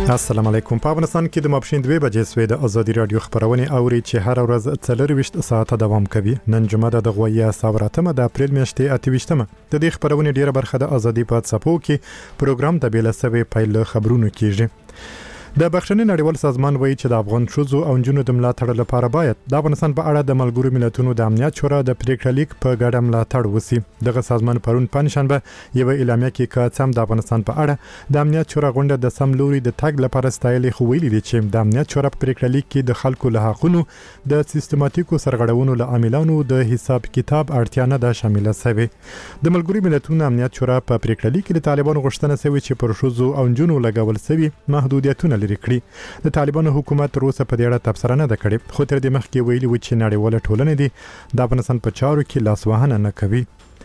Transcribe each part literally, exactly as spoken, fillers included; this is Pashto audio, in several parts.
السلام علیکم. په افغانستان کې د ماپښین دوه بجې سوې د ازادي رادیو خبرونه اوري چې هر ورځ څلور وشت ساعته دوام کوي. نن جمعه د غویا ساوراتمه د اپریل میاشتې اتهشتمه. د دې خبرونه ډیره برخه د ازادي په څپو کې پروګرام د بیلسوي پایله خبرونه کیږي. د بخښنې نړیوال سازمان وایي چې د افغان ښځو او نجونو د ملاتړ لپاره باید د افغانستان په اړه د ملګرو ملتونو د امنیت شورا د پریکړه لیک په ګډه ملاتړ وسی. دغه سازمان پرون پنځشنبه یو اعلامیه کې کاڅم د افغانستان په اړه د امنیت شورا غونډه د سم لوري د تګ لپاره ستایل خو ویلي دي چې د امنیت شورا په پریکړه لیک کې د خلکو له حقونو د سیستماتیکو سرغړونو له عاملانو د حساب کتاب اړتیا نه ده شامله شوی. د ملګرو ملتونو امنیت شورا په پریکړه لیک کې د طالبانو غوښتنه شوی چې پر ښځو او نجونو لګول شوی محدودیتونه لري کړي. د طالبانو حکومت تر اوسه په دې اړه تبصره نه ده کړې، خو تر دې مخکې ویلي و چې نړیواله ټولنه دي د افغانستان په چارو کې لاسوهنه نه کوي.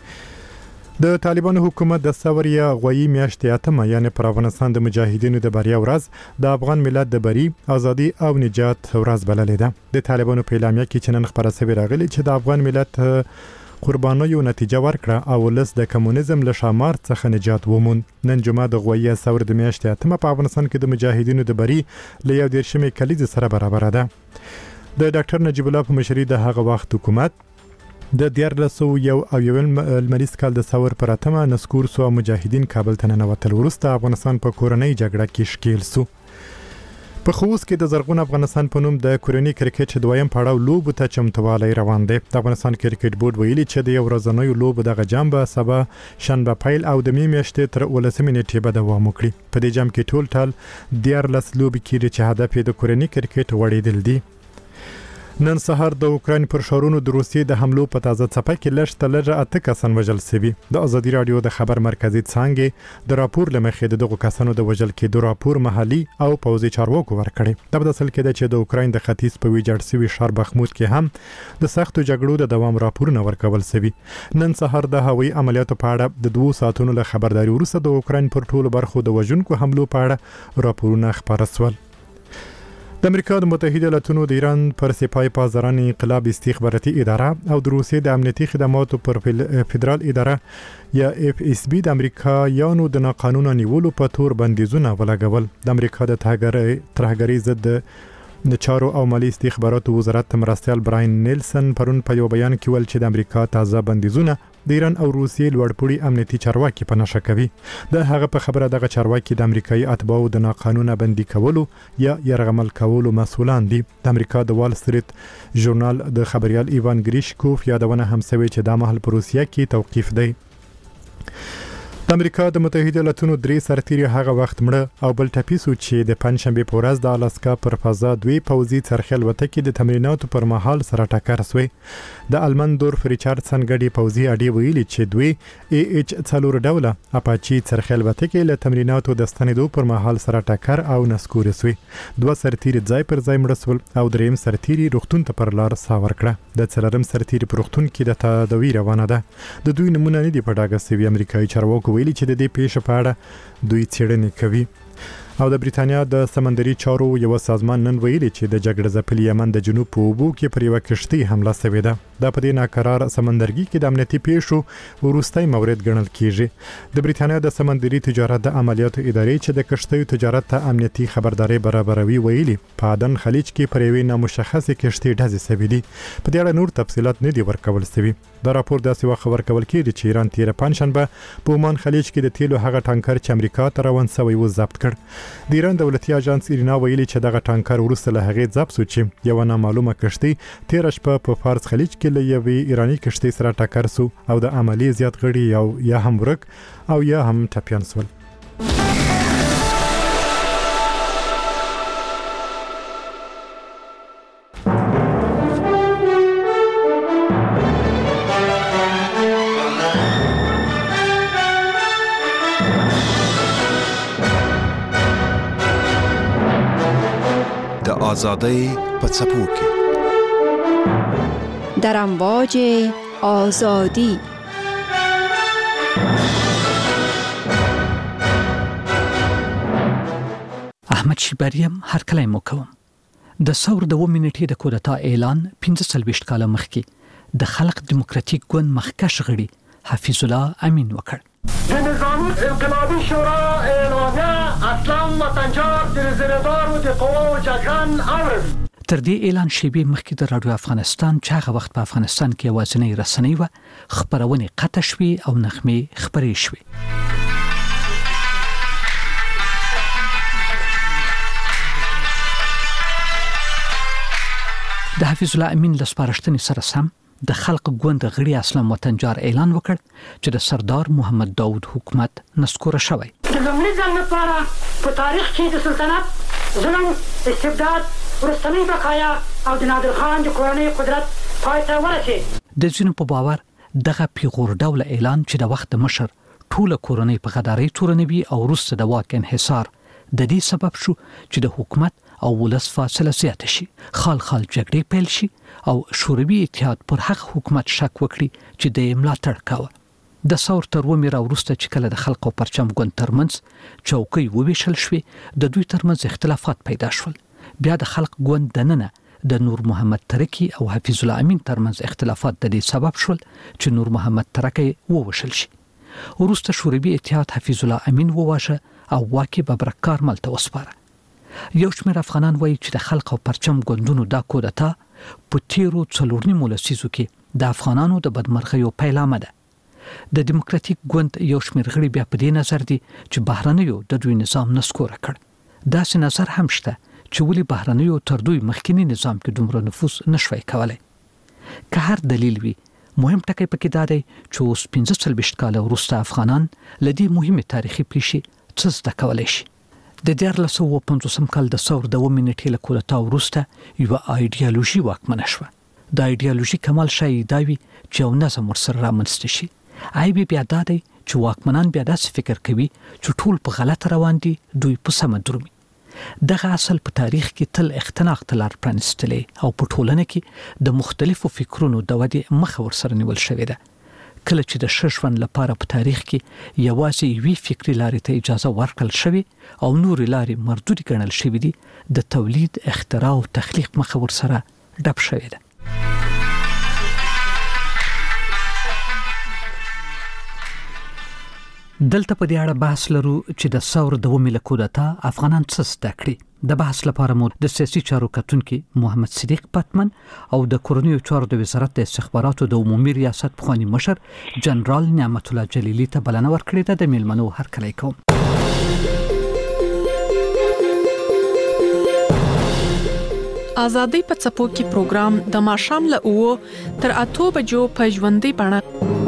د طالبانو حکومت د ثوریا غوي میاشتې اتمه یعنی پر افغانستان د مجاهدینو د بریا ورځ د افغان ملت د بری، ازادي او نجات ورځ بللې ده. د طالبانو په اعلامیه کې چې نن خبره شوې راغلي چې د افغان ملت قربانیو نتیجه ورکړه او ولس د کمونیزم له شامار څخه نجات وموند. نن جمعه د غویا ثور د میاشتې اتمه په افغانستان کې د مجاهدینو د بری له یو دیرشمې کلیزې سره برابر ده. د ډاکټر نجیب الله په مشرۍ د هغه وخت حکومت د دیارلسو یو او یو المریز کال د ثور پر اتمه نسکور سو مجاهدین کابل ته ننوتل. وروسته افغانستان په کورنۍ جګړه کې ښکیل سو. په خوست کې د زرغون افغانستان په نوم د کورنۍ کرکټ دویم پړاو لوبو ته چمتووالی روان دی. د افغانستان کرکټ بورډ ویلي چې د یو ورځنیو لوبو دغه جام به سبا شنبه پیل او د می میاشتې تر ولسمې نیټې به دوام وکړي. په دې جام کې ټول ټال دیارلس لوبې کېږي چې هدف یې د کورنۍ کرکټ وړېدل دي. نن سهار د اوکراین پر ښارونو د روسیې د حملو په تازه څپه کې لږ تر لږه اته کسان وژل شوي. د ازادي رادیو د خبر مرکزي څانګې د راپور له مخې د دغو کسانو د وژل کېدو راپور محلي او پوځي چارواکو ورکړی. دا په اصل کې ده چې د اوکراین د ختیځ په ویجاړ شوي ښار بخموت کې هم د سختو جګړو د دوام راپورونه ورکول شوي. نن سهار د هوایي عملیاتو په اړه د دوه ساعتونو له خبرداري وروسته د اوکراین پر ټولو برخو د وژونکو حملو په اړه راپورونه خپاره شول. د امریکا د متحده ایالاتونو د ایران پر سپاه پاسداران انقلاب استخباراتي اداره او د روسیې د امنیتي خدماتو پر فدرال اداره یا اف اس بی د امریکا یانو د ناقانونه نیولو په تور بندیزونه ولګول. د امریکا د ترهګرۍ ضد د چارو او مالی استخباراتو وزارت مرستیال براین نیلسن پرون په یو بیان کې ویل چې د امریکا تازه بندیزونه د ایران او روسیې لوړپوړي امنیتي چارواکي په نښه کوي. د هغه په خبره دغه چارواکي د امریکایي اتباعو د ناقانونه بندي کولو یا یرغمل کولو مسؤلان دي. د امریکا د وال سټریټ ژورنال د خبريال ایوان ګریشکوف یادونه هم شوی چې د مهال په روسیه کې توقیف دی. د امریکا د متحده ایالاتونو درې سرتیري هغه وخت مړه او بل ټپي سو چې د پنځشنبه په ورځ د الاسکا پر فضا دوی پوځي څرخل وته کې د تمریناتو پر مهال سره ټکر شوی. د المندورف ریچاردسن ګډي پوځي اډي ویلي چې دوی ای ایچ څلور ډوله اپاچی څرخل وته کې له تمریناتو د ستنېدو پر مهال سره ټکر او نسکور شوی. دوه سرتیري ځای پر ځای مړه شول او دریم سرتیري روغتون ته پر لار ساور کړه. د څلورم سرتیري په روغتون کې د تداوی روانه ده. د دوی نمونه نه دی په ډاګه شوی. امریکایي چارواکو ویلي چې د دې پیښې په اړه دوی څېړنې کوي. او د بریتانیا د سمندري چارو یو سازمان نن ویلي چې د جګړه ځپلي یمن د جنوب په اوبو کې پر یوه کشتۍ حمله شوې ده. دا په دې ناکرار سمندرګي کې د امنیتي پیښو وروستی مورد ګڼل کیږي. د بریتانیا د سمندري تجارت د عملیاتو ادارې چې د کشتیو تجارت ته امنیتي خبرداري برابروي ویلي په عدن خلیج کې پر یوې نامشخصې کشتۍ ډزې شوې دي. په دې اړه نور تفصیلات نه دي ورکول شوي. دا راپور داسې وخت ورکول کېږي چې ایران تیره پنځشنبه په عمان خلیج کې د تیلو هغه ټانکر چې امریکا ته روان شوی و ضبط کړ. د ایران دولتي اژانس ایرنا ویلي چې دغه ټانکر وروسته له هغې ضبط شو چې یو نامعلومه کشتۍ تیره شپه په فارس خلیج کې له یوې ایراني کشتۍ سره ټکر شو او د عملیې زیات غړي یو یا هم ورک او یا هم ټپیان شول. آزادی په څپو کې در امواج آزادی. احمد شیبریم هر کله مو کوم د ثور د و منټې د کودتا اعلان پنځه څلوېښت کاله مخکې د خلق دیموکراتیک ګوند مخکښ غړي حفیظ الله امین وکړ. د نظامی انقلابی شورا اعلامیه اصلا وطنجار د زیردارو د قواو جګړن اورز. تر دې اعلان شیبې مخکې د رادیو افغانستان چې هغه وخت په افغانستان کې یوازینۍ رسنۍ وه خپرونې قطع شوې او نغمې خپرې شوې. د حفیظ الله امین له سپارښتنې سره سم د خلق ګوند غړي اسلام وطنجار اعلان وکړ چې د سردار محمد داود حکومت نسکوره شوی. د لومړي ځل لپاره په تاریخ کې د سلطنت ظلم، استبداد، وروستنۍ بقایا او د نادر خان د کورنۍ قدرت پای ته ورسېد. د ځینو په باور دغه پیغور ډوله اعلان چې د وخت مشر ټوله کورنۍ په غدارۍ تورنوي او وروسته د واک انحصار د دې سبب شو چې د حکومت او ولس فاصله زیاته شي، خال خال جګړې پیل شي او شوروي اتحاد پر هغه حکومت شک وکړي چې د یې ملاتړ کاوه. د ثور تر اوومې راوروسته چې کله د خلق او پرچم ګوند ترمنځ چوکۍ وویشل شوې د دوی ترمنځ اختلافات پیدا شول. بیا د خلق ګوند دننه د نور محمد ترکی او حفیظ الله امین ترمنځ اختلافات د دې سبب شول چې نور محمد ترکی ووشل شي. وروسته شوروي اتحاد حفیظ الله امین وواژه او واکې ببرکار مل ته وسپاره. یو شمېر افغانان وایي چې د خلق او پرچم ګوندونو دا کودتا په تیرو څلور نیمو لسیزو کې د افغانانو د بدمرغیو پیلامه ده. د دیموکراتیک ګوند یو شمېر غړي بیا په دې نظر دي چې بهرنیو د دوی نظام نسکوره کړ. داسې نظر هم شته چې ولې بهرنیو تر دوی مخکینی نظام کې دومره نفوذ نشوي کولی. که هر دلیل وي، مهم ټکی پکې دا دی چې اوس پنځه څلوېښت کاله وروسته افغانان له دې مهمې تاریخي پیښې څه زده کولی شي. د دیارلس سوه پنځوسم کال د ثور د اووه نیټې له کودتا وروسته یوه ایډیالوژي واکمنه شوه. د ایډیالوژي کمال ښایي دا وي چې یو نظم ورسره رامنځته شي. عیب یې بیا دا دی چې واکمنان بیا داسې فکر کوي چې ټول په غلطه روان دي، دوی په سمه درومي. دغه اصل په تاریخ کې تل اختناق ته لار پرانیستلې او په ټولنه کې د مختلفو فکرونو د ودې مخه ورسره نیول شوې ده. کله چې د ښه ژوند لپاره په تاریخ کې یوازې یوې فکري لارې ته اجازه ورکړل شوې او نورې لارې مردودې ګڼل شوې دي، د تولید، اختراع او تخلیق مخه ورسره ډب شوې ده. دلته په دې اړه بحث لرو چې د ثور د اوومې له کودتا افغانان څه زده کړي. د بحث لپاره مو د سیاسي چارو کتونکي محمد صدیق پتمن او د کورنیو چارو د وزارت د استخباراتو د عمومي ریاست پخوانی مشر جنرال نعمت الله جلیلي ته بلنه ورکړې ده. د میلمنو هرکلی کوم. آزادۍ په څپو کې پروګرام د ماښام له اوو تر اتو بجو په ژوندۍ بڼه.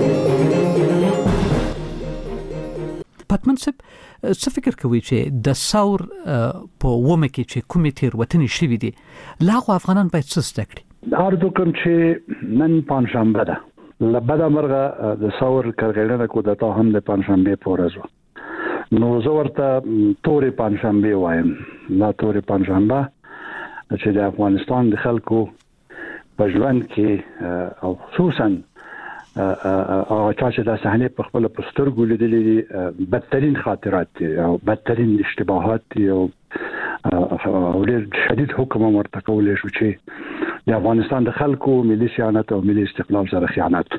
پتمن صاحب، څه فکر کوي چې د ثور په اوومه کې چې کومې تېروتنې شوې دي له هغو افغانان باید څه زده کړي؟ عرض وکړم چې نن پنجشنبه ده. له بده مرغه د ثور کرغېړنه کودتا هم د پنجشنبې په ورځ وه. نو زه ورته تورې پنجشنبې وایم. دا تورې پنجشنبه چې د افغانستان د خلکو په ژوند کې او خصوصا او چې دا صحنه په خپل پسترګو لیدلې دي، بدترین خاطرات دي او بدترین اشتباهات دي او ډېر شدید حکم ورته کولای شو چې د افغانستان د خلکو ملي صیانت او ملي استقلال سره خیانت.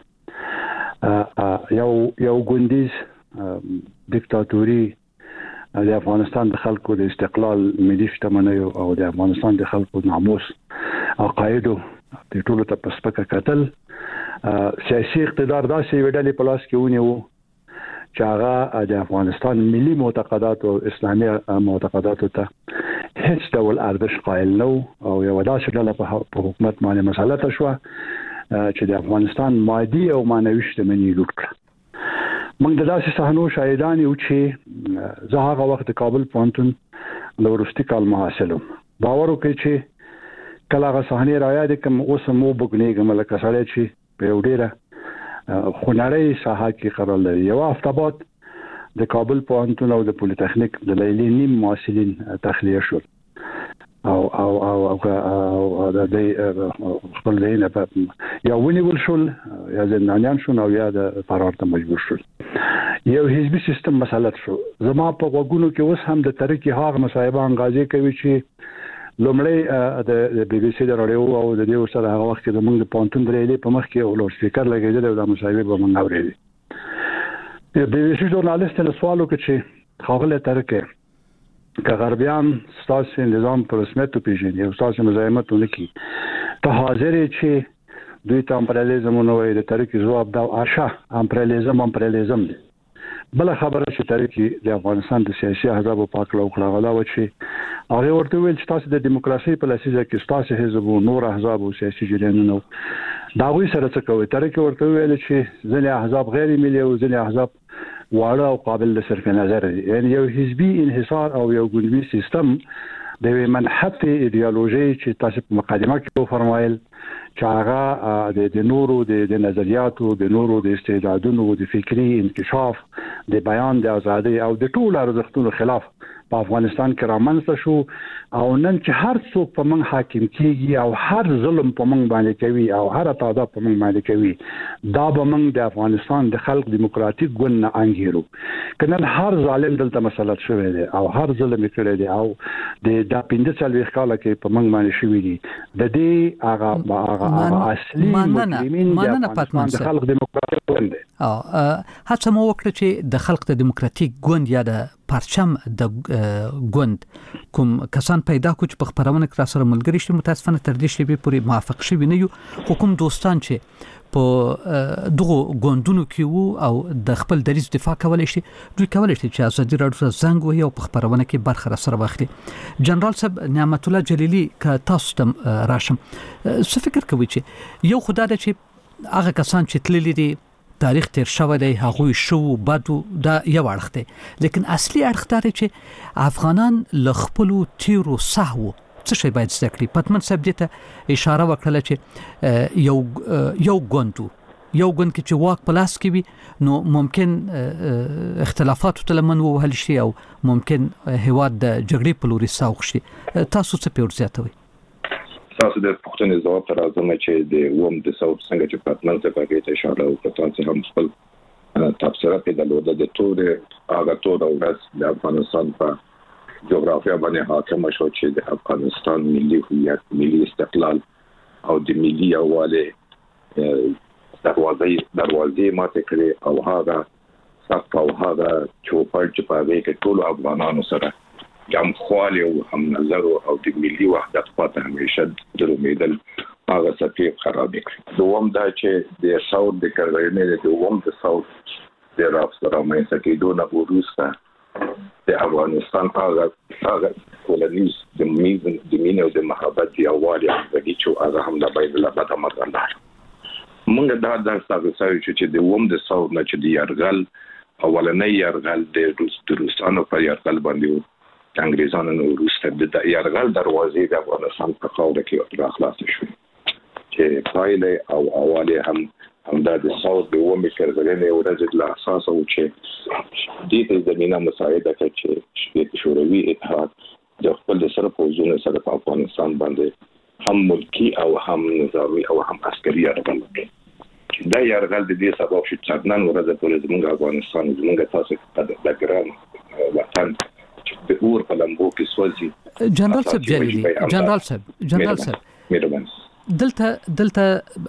یو یو ګوندیز دیکتاتوري د افغانستان د خلکو د استقلال، ملي شتمنیو او د افغانستان د خلکو ناموس عقایدو د ټولو ته په سپکه کتل. سیاسي اقتدار داسې وډلې په لاس کې ونیو چې هغه د افغانستان ملي معتقدات او اسلامي معتقداتو ته هیڅ ډول ارزښت قایل نه او یو داسې ډله په حکومت باندې مسلطه شوه چې د افغانستان مادي او معنوي شتمني لوټ کړه. موږ د داسې صحنو شاهدان یو چې زه هغه وخت د کابل پوهنتون د وروستي کال محصل وم. باور وکړئ چې کله هغه صحنې رایاد کړم اوس مو وبګنېږم لکه سړی چې په یو ډېره خونړۍ ساحه کې قرار لري. یو هفته بعد د کابل پوهنتون او د پولیتخنیک د لیلې نیم محصلین تخلیه شول او او او او د خپل ځای په یا ونیول شول یا زندانیان شول او یا د فرار ته مجبور شول. یو حزبي سیستم مسلط شو. زما په غوږونو کې اوس هم د ترکی هغه مصاحبه انغازې کوي چې لومړی د بي بي سي د رادیو او د دې سره هغه وخت کې د موږ د پونتون درېلې په مخ کې او لوډ سپیکر لګېدل او د مصاحبه به موږ اورېدل. د بي بي سي ژورنالیست له سوالو کې چې خاغله ترکه که غربیان ستاسو نظام پر رسمیت پیژني او ستاسو مزاحمت ونکړي ته حاضر چې دوی ته امپریالیزم نو وایي د ترکه جواب دا آشا امپریالیزم امپریالیزم دی بل خبره چې ترکه د افغانستان د سیاسي احزاب په پاک لو کړه غلا و چې هغه ورته ویل چې تاسو د دیموکراسي په لسیزه کې تاسو حزب او نور احزاب او سیاسي جریانونه دا غوي سره څه کوي ترکه ورته ویل چې ځینې احزاب غیر ملي او ځینې احزاب واړه او قابل لصرف نظر دي یعنی یو حزبي انحصار او یو ګوندي سیستم د منحت ایدئولوژي چې تاسو په مقدمه کې فرمایل چې هغه د نورو د نظریاتو د نورو د استعدادونو د فکری انکشاف د بیان د ازادي او د ټولو ارزښتونو خلاف په افغانستان کې رامنځته شو او نن چې هر څوک په من حاکم کیږي او هر ظلم په من باندې کوي او هر تعداد په من باندې کوي دا به من د افغانستان د خلق دیموکراتیک ګوند نه انګیرو کنه هر ظالم دلته مسلط شوی دی او هر ظلم کړی دی او د د پنځه څلوېښت کاله کې په من باندې شوی دی د دې هغه هغه اصلي مجرمین د خلق دیموکراتیک ګوند دی او هڅه مو وکړه چې د خلق د دیموکراتیک ګوند یا د پرچم د ګوند کوم کسان پیدا کو چې په خبرونه کې سره ملګری شي متاسفانه تر دې شی به پوری موافق شي نه یو حکومت دوستان چې په دغه ګوندونو کې وو او د خپل دریز دفاع کولای شي دوی کولای شي چې ازادي راډیو زنګ وي او په خبرونه کې برخه سره واخلي جنرال صاحب نعمت الله جلیلی ک تاسو ته راشم څه فکر کوي چې یو خدای چې هغه کسان چې تللی دي تاریخ تیر شوی دی هغه شو بدو دا یو اړخ دی لیکن اصلي اړخ دا چې افغانان لخپلو تیرو سهو څه شي باید زده کړي پتمن صاحب دې ته اشاره وکړه چې یو یو ګوندو یو ګوند کې چې واک پلاس کې وي نو ممکن اختلافات تلمن وهل شي او ممکن هواد د جګړې په لوري ساوخ شي تاسو څه پیور زیاتوي تاسو د پښتنې ځواب تر ازمه چې د ووم د ساوث څنګه چې پاتمن ته پکې ته اشاره وکړه تاسو هم خپل تفسیر په دلته د تور هغه تور او راس د افغانستان په جغرافیا باندې حاکم شو چې د افغانستان ملي هویت ملي استقلال او د ملي یووالي دروازې دروازې ماته کړې او هغه صف او هغه چوپړ چې په دې کې ټول افغانانو سره هم خواله او هم نظر او د ملي وحدت په همیشه د امیدل هغه سفیر خراب کړ دوم دا چې د ساوث د کارګرانو د دوم د ساوث د راستره مې سکه دونه ورسته د افغانستان هغه هغه کولنیز د میز د مینه او د محبت دی اوالی د چې هغه هم د بایبل په بده مطلب موږ دا د تاسو سره چې د ووم د ساوث نه چې د یارغل اولنې یارغل د روس د روسانو په یارغل باندې انګریزانو نو روسته د یارغل دروازې د افغانستان په خاوره کې راخلاص شو چې پایله او اواله هم هم د ساوث د ووم کارګرانو ورځ له اساس او چې د دې زمينه مساعده کوي چې شوروي اتحاد د خپل سره په ځونه سره په افغانستان باندې هم ملکی او هم نظامی او هم عسکري یارغل کوي دا یارغل د دې سبب چې څنګه ورځ په زمونږ افغانستان زمونږ تاسو د ګران وطن د اور په لمبو کې سوځي جنرال صاحب جلیلی جنرال صاحب جنرال صاحب مهرباني دلته دلته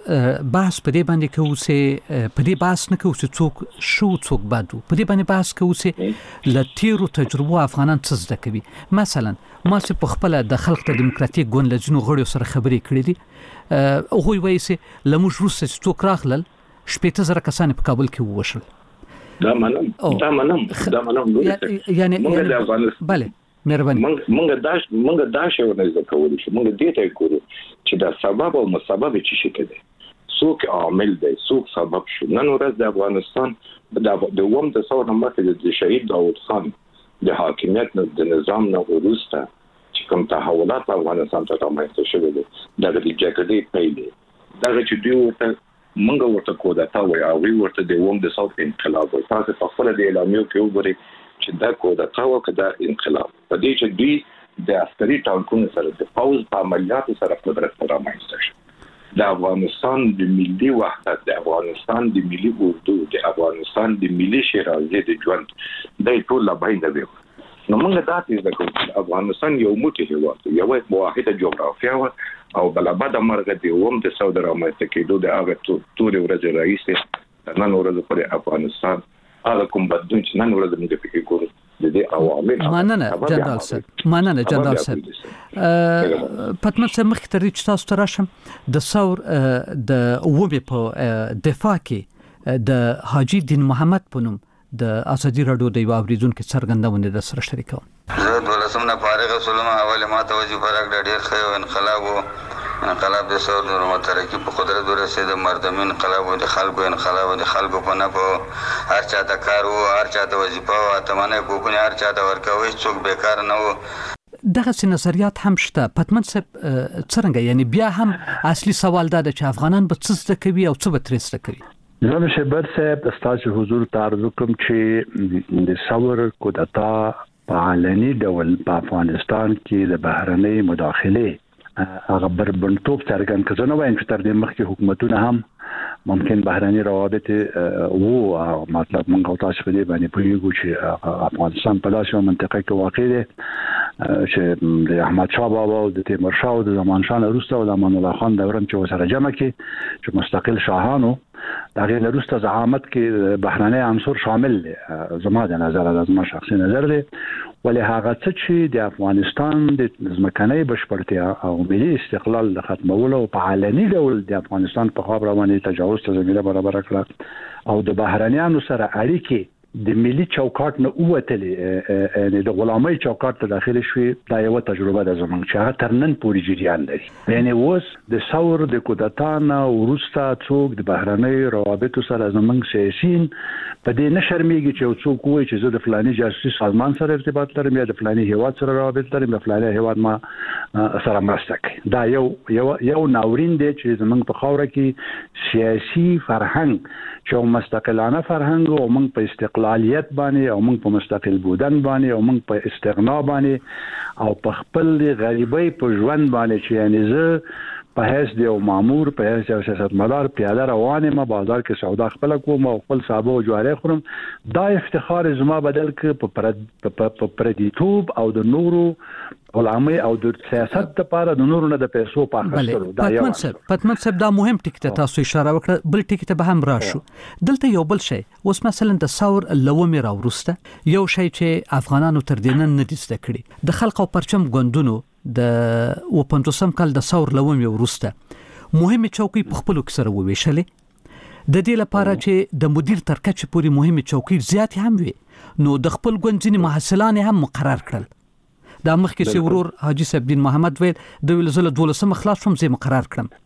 بحث په دې باندې کوو چې په دې بحث نه کوو چې څوک شو څوک بادو په دې باندې بحث کوو چې لتیرو تجربه افغانان څه زده کوي مثلا ما چې په خپل د خلق ته دیموکراتیک ګوند لجنو غړو سره خبرې کړې دي او هغوی وایي چې لموږ روسه څوک راغلل شپږ زره کسان په کابل کې ووشل دا منم دا منم دا منم یعنی موږ د افغانستان bale مهرباني موږ داش موږ داش یو نه زکول شو موږ دې ته کوو چې دا سبب او مسبب چې شي کېده څوک عامل دی څوک سبب شو نن ورځ د افغانستان د ووم د څو نمبر د شهید داوود خان د حاکمیت د نظام نه ورسته چې کوم تحولات افغانستان ته رامنځته شوه دي د جګړې پیلې دا چې دوی ورته منګه ورته کودا تا وای او وی ورته د ووم د ساوث انقلاب او تاسو په خپل د اعلامیو کې وګورئ چې دا کودا تا وکړه د انقلاب په دې چې دوی د عسکري ټانکونو سره د پاوز په عملیاتو سره قدرت رامنځته شو د افغانستان د ملي وحدت د افغانستان د ملي اردو د افغانستان د ملي شرازي د ژوند د ټول لا باندې وي نو موږ دا چې د افغانستان یو موټی هیواد یو واحده جغرافیا او بلابد مرغه دی ووم د سعودي رامنځته کېدو د هغه تورې ورځې رئیس نن ورځ پر افغانستان هغه کوم بدلون چې نن ورځ موږ پکې ګورو د دې عوامل مننه جنرال صاحب مننه جنرال صاحب پټمن صاحب مخکې تر دې چې تاسو ته راشم د ثور د وبې په دفاع کې د حاجی دین محمد په نوم د ازادي راډیو د یو اوریدونکو څرګندونه د سره شریکوم. زه دولسم نه فارغ شوم، اوله ما ته وظیفه راکړه، ډېر ښه انقلاب و. انقلاب د ثور د مترقي په قدرت ورسېد، مردمي انقلاب و، د خلکو انقلاب و، د خلکو په نفع، هر چا ته کار و، هر چا ته وظیفه و، اتمنه کوکونه هر چا ته ورکوي، څوک بیکار نه و. دغه سي نظریات هم شته. پټمن صاحب څنګه یعنی بیا هم اصلي سوال دا چې افغانان به څه زده کوي او څه به ترې زده کوي؟ جناب شهبر صاحب تاسو حضور ته عرض کوم چې د ثور کودتا په علني ډول په افغانستان کې د بهرنۍ مداخله هغه بربندتوب څرګند کړ. نو وایم چې تر دې مخکې حکومتونه هم ممکن بهرني روابط وو، مطلب موږ تاسو په دې باندې پوهیږو چې افغانستان په داسې منطقه کې واقع دی چې د احمد شاه بابا او د تیمور شاه او د زمان شاه وروسته او د امان الله خان دوران چې وسره جمع کې چې مستقل شاهانو دا غیر وروسته زعامت کې بهرني عنصر شامل دي. زما د نظر د زما شخصي نظر دی، ولې هغه څه چې د افغانستان د ځمکنۍ بشپړتیا او ملي استقلال د ختمولو په علني ډول د افغانستان په خوا رواني تجاوز ته زمينه برابر کړه او د بهرنیانو سره اړیکې د ملي چوکاټ نه اوتلې یعنی د غلامۍ چوکاټ ته داخل شوي. دا یو تجربه ده زموږ چې هغه تر نن پورې جریان لري. یعنی اوس د ثور د کودتا نه وروسته څوک د بهرنۍ روابطو سره زموږ سیاسيین په دې نه شرمېږي چې څوک وایي چې زه د فلاني جاسوسي سازمان سره ارتباط لرم یا د فلاني هیواد سره روابط لرم یا فلاني هیواد ما سره مرسته کوي. دا یو یو یو ناورین دی چې زموږ په خاوره کې سیاسي فرهنګ چې مستقلانه فرهنګ او موږ په استقلالیت باندې او موږ په مستقل بودن باندې او موږ په استغنا باندې او په خپل غریبۍ په ژوند باندې چې یعنی زه په هیڅ دی او مامور په هیڅ یو سیاستمدار پیاده روانه ما بازار کې سودا خپل کوم او خپل صابو او جواری خورم. دا افتخار زما بدل ک په پردیتوب او د نورو علماء او د سیاست لپاره د نورو نه د پیسو په اخیستلو. دا یو پټمن صاحب دا مهم ټکی ته تاسو اشاره وکړه. بل ټکی ته به هم راشو. دلته یو بل شی اوس مثلا د ثور لومې راورسته یو شی چې افغانانو تر دې نن نه دي زده کړي د خلق او پرچم ګوندونو د وپنځوسم کال د ثور لومې ورسته مهمه چوکۍ په خپل کې سره وویشلې د دې لپاره چې د مدیر تر کچې پورې مهمه چوکۍ زیات هم وي نو د خپل ګوند ځینې محصلان هم مقرر کړل. دا مخکې چې ورور حاجی صاحب دین محمد ویل د ویل زله دولسم خلاص شوم زه مقرر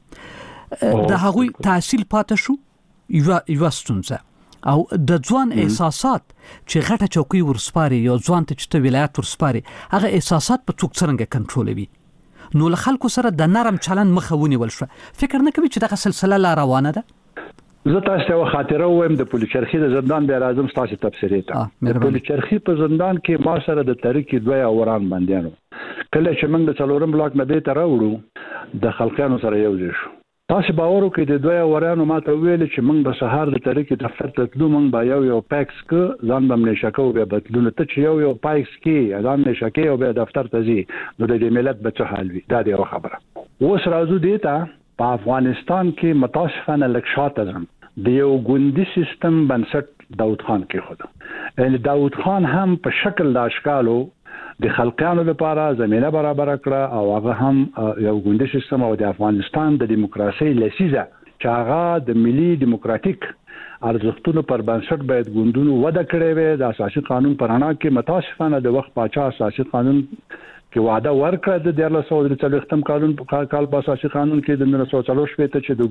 کړم. د هغوی تحصیل پاتې شو یو یو ستونزه او د ځوان احساسات چې غټه چوکۍ ورسپاري یو ځوان ته چې ولایت ورسپاري هغه احساسات په څوک څنګه کنټرولوي نو له خلکو سره د نرم چلند مخاوني ول شو. فکر نه کوي چې دغه سلسله لا روانه ده؟ زه تاسو ته خاطره وایم د پولیچرخي د زندان بیا راځم تاسو تفسیر ته. د پولیچرخي په زندان کې ما سره د تاریخي دوه اوران باندې کله چې موږ د څلورم بلاک نه به تر وړو د خلکانو سره یو ځای شو. تاسو باور وکړئ د دوه اورانو ما ته ویل چې موږ به سهار د تاریخي دفتر ته تلو موږ به یو یو پاکس ک ځان به نه شکو به بدلونه ته چې یو یو پاکس کې ځان نه شکې او به دفتر ته ځي نو د ملت به څه حال وي. دا دی خبره. اوس راځو دې ته په افغانستان کې متاسفانه لکشاته ځم د یو ګوندي سیستم بنسټ داود خان کې خود یعنی داود خان هم په شکل د اشکالو د خلکانو لپاره زمينه برابر کړه او هغه هم یو ګوندي سیستم او د افغانستان د دیموکراسي لسیزه چې هغه د ملي دیموکراتیک ارزښتونو پر بنسټ باید ګوندونو وده کړې وي. د اساسي قانون پرانا کې متاسفانه د وخت پاچا اساسي قانون کې وعده ورکړه د دیارلس سوه درې څلوېښتم قانون کال په اساسي قانون کې د نولس سوه څلور شپېته چې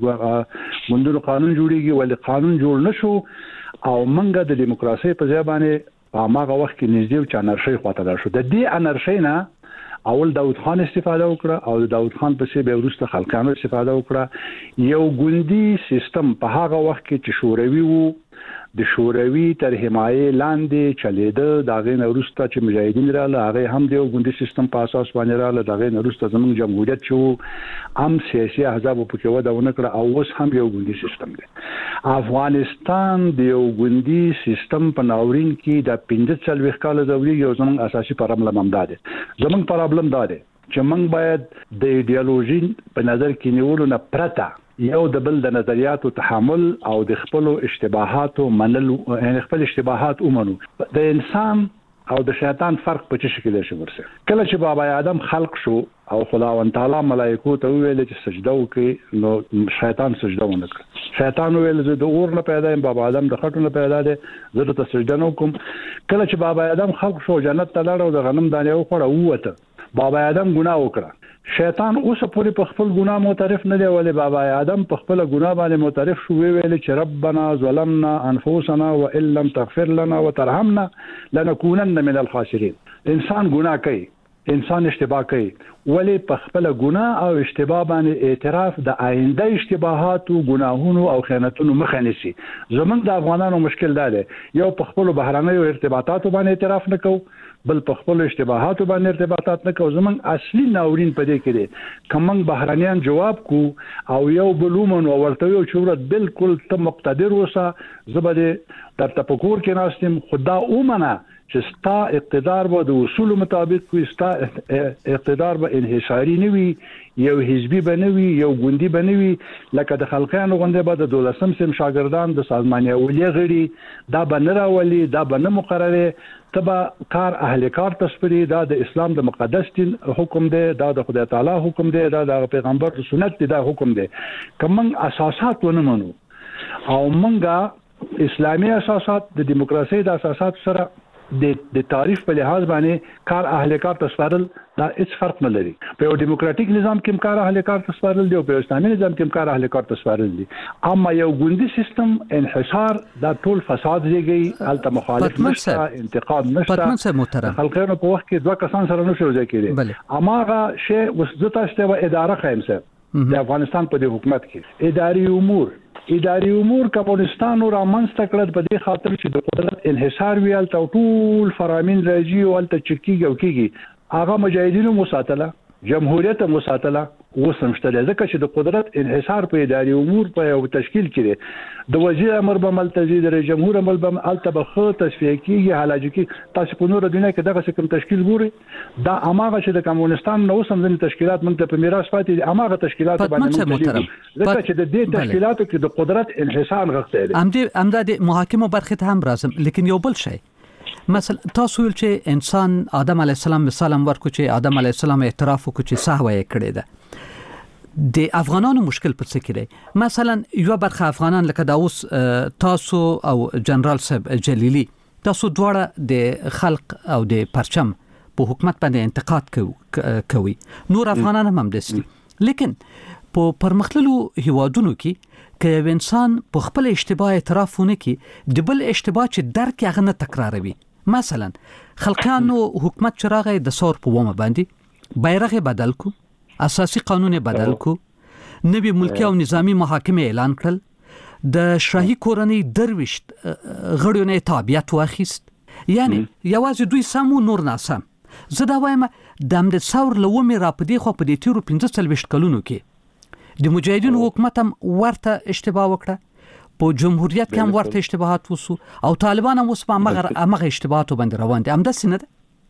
د ګوندونو قانون جوړیږي ولې قانون جوړ نشو او منګه د دیموکراسي په ځای باندې په هغه وخت کې نږدې چې انارشي خواته لاړ شو. د دې انارشي نه اول داود خان استفاده وکړه او داود خان پسې به وروسته خلکانو استفاده وکړه. یو ګوندي سیستم په هغه وخت کې چې شوروي وو د شوروي تر حمایې لاندې چلیده دا غي وروسته چې مجاهدین رااله هغه هم د ګوندي سیستم په اساس باندې رااله دا غي وروسته زموږ جمهوریت شو هم سیاسي احزاب په کې وده ونه کړه او اوس هم یو ګوندي سیستم دی. افغانستان د یو ګوندي سیستم په ناورین کې د پنځه څلوېښت کال زوري یو زموږ اساسي پرابلم هم ده. زموږ پرابلم ده چې موږ باید د ایدئولوژي په نظر کې نیولو نه پرته یو د بل د نظریاتو تحمل او د خپل اشتباهاتو منلو، یعنی خپل اشتباهات ومنو. د انسان او د شیطان فرق په څه شکل شي ورسره. کله چې بابا آدم خلق شو او خداوند تعالی ملائکو ته ویل چې سجده وکړي، نو شیطان سجده ونه کړ. شیطان ویل زه د اور نه پیدا یم، بابا آدم د خټو نه پیدا دی، زه ته سجده نه کوم. کله چې بابا آدم خلق شو جنت ته لاړ او د غنم دانه وخوړه ووته، بابا آدم ګناه وکړه. شیطان اوس پورې په خپل ګناه معترف نه دی، ولې بابا آدم په خپل ګناه باندې معترف شو، ویل چې ربنا ظلمنا انفسنا وان لم تغفر لنا وترحمنا لنكونن من الخاسرين. انسان ګناه کوي، انسان اشتباه کوي، ولې په خپل ګناه او اشتباه باندې اعتراف د آینده اشتباهاتو، ګناهونو او خیانتونو مخه نیسي. زمونږ د افغانانو مشکل دا دی، یو په خپل بهرانیو ارتباطاتو باندې اعتراف نه کوو، بل په خپل اشتباهاتو باندې ارتباطات نه کوو. زمونږ اصلي ناورین په دې کې دی، کوم بهرانيان جواب کو او یو بلومن او ورته یو چورت بالکل ته مقتدر وسه، زبده در تفکر کې ناستم خدا اومنه چې ستا اقتدار به د اصول مطابق وي، ستا اقتدار به انحصاري نه وي، یو حزبي به نه وي، یو ګوندي به نه وي، لکه د خلقیانو غونډه به د دولسم سم شاګردان د سازماني اولیه غړي دا به نه راولي، دا به نه مقرره، تبا کار اهل کار تصویري، دا د اسلام د مقدس دین حکم دی، دا د خدای تعالی حکم دی، دا د پیغمبر سنت دی، دا حکم دی. کوم اساسات ونه منو او منګه اسلامي اساسات د دیموکراسي د اساسات سره د د تعریف په لحاظ باندې کار اهل کار تسپارل دا هیڅ فرق نه لري. په یو دیموکراتیک نظام کې کار اهل کار تسپارل دی او په اسلامي نظام کې کار اهل کار تسپارل دي. اما یو ګوندي سیستم انحصار دا ټول فساد دیږي، الته مخالف نشته، انتقاد نشته. خلکانو په وخت کې دوه کسان سره نشو ځای کېدي. اما هغه شی وسته شته اداره خیمسه د افغانستان په د حکومت کې اداري امور اداري امور کمونستانو را منځته کړل په دې خاطر چې د قدرت انحصار ویل ته ټول فرامین راځي او الته چکیږي او کیږي. هغه مجاهدینو مساتله، جمهوریت مساتله وسمشته، ځکه چې د قدرت انحصار په اداري امور په یو تشکیل کې د وزیر امر به ملتزي، د رئیس جمهور امر به الته به خو تصفیه کیږي، حلاج کی. تاسو په نور دنیا کې دغه کوم تشکیل ګوري، دا اماغه چې د کمونستان نو سم د تشکیلات موږ ته په میراث پاتې دي، اماغه تشکیلات باندې محترم، ځکه چې د دې تشکیلاتو کې د قدرت انحصار غوښته دي. ام دې ام د محاکمو برخه ته هم راځم، لیکن یو بل شی مثلا تاسو ول چې انسان آدم علی السلام مثال ورکو چې آدم علی السلام اعتراف وکړي چې سهو یې کړی ده. د افغانانو مشکل په څه کې دی؟ مثلا یو برخه افغانان لکه دا اوس تاسو او جنرال صاحب جلیلی، تاسو دواړه د خلق او د پرچم په حکومت باندې انتقاد کوي، نور افغانان هم همداسي. لیکن په پرمختللو هیوادونو کې که انسان په خپل اشتباه اعتراف ونه کړي، د بل اشتباه چې درک هغه نه تکراروي. مثلا خلقانو حکومت چراغ د ثور په ومه باندې بیرغ بدل کو، اساسي قانون بدل کو، نوی ملکی او نظامی محاکمه اعلان کړل، د شاهي کورنۍ درويشت غړو نه تابعیت واخیست. یعنی یوازې دوی سمو نور ناسم. زه دا وایم د امد ثور لومې را پدې خو په دې تیرو پنځه څلويشت کلونو کې د مجاهدینو حکومت هم ورته اشتباه وکړه، په جمهوریت کې هم ورته اشتباهات وسو او طالبان هم اوس په هغه هغه اشتباهاتو باندې روان دي. همداسې نه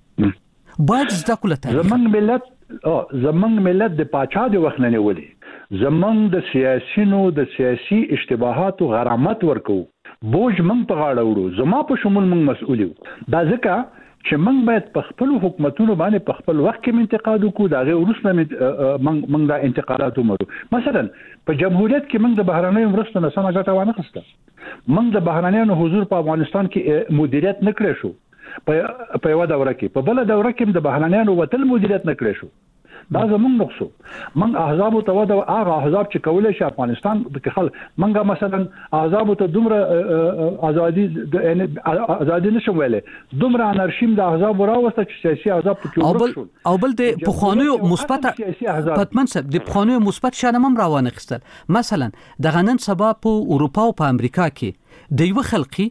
ده، باید زده کړو تاریخ. زمونږ ملت او زمونږ ملت د پاچا د وخت نه نیولې، زمونږ د سیاسيونو د سیاسي اشتباهاتو غرامت ورکو، بوج من په غاړه وړو، زما په شمول من مسؤل یو. دا ځکه چې موږ باید په خپل حکومتونو باندې په خپل وخت کې انتقاد وکړو، دا غي ورسره موږ موږ د انتقادات ومرو. مثلا په جمهوریت کې موږ د بهرانيو مرستو نه سم غټه وانه خسته، موږ د بهرانيانو حضور په افغانستان کې مدیریت نه کړی شو، په په یو دوره کې، په بل دوره کې د بهرانيانو وتل مدیریت نه کړی شو. دا زمونږ نقصو. من احزاب ته ودا هغه احزاب چې کولای شي افغانستان د خل منګه مثلا احزاب ته دومره ازادي یعنی ازادي نشو ویلې، دومره انارشیم د احزاب راوسته چې سیاسي احزاب په ورک شول. او بل د پخوانیو مثبت پتمنسب د پخوانیو مثبت شانه هم روانه خستل. مثلا د غنن سبا په اروپا او په امریکا کې د یو خلقي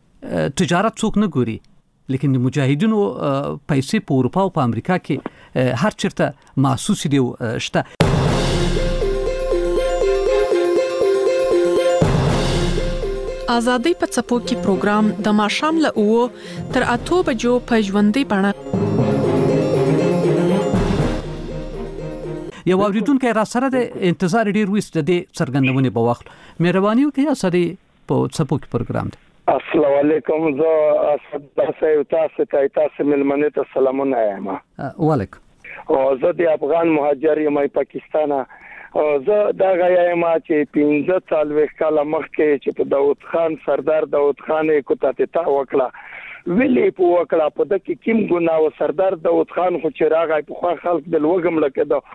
تجارت څوک نه ګوري، لیکن د مجاهدینو پیسې په اروپا او په امریکا کې هر چیرته محسوس دي شته. آزادۍ په څپو کې پروګرام د ماښام له اوو تر اتو بجو په ژوندۍ بڼه. یو اوریدونکو را سره د انتظار ډیر وست د څرګندونې په وخت مهرباني وکړئ سره په څپو کې پروګرام دی. السلام علیکم، زه اسد تاسو تاسو ته تاسو ملمنه ته سلامونه یم. وعلیکم. او زه د افغان مهاجر یم پاکستان. او زه دا غوایم چې پنځه څلوېښت کاله مخکې چې په داوود خان سردار داوود خان کوتاه تا وکړه ویلې په وکړه په دغه کیم ګناو سردار داوود خان خو چې راغی په خوا خلک د لوګم لکه دا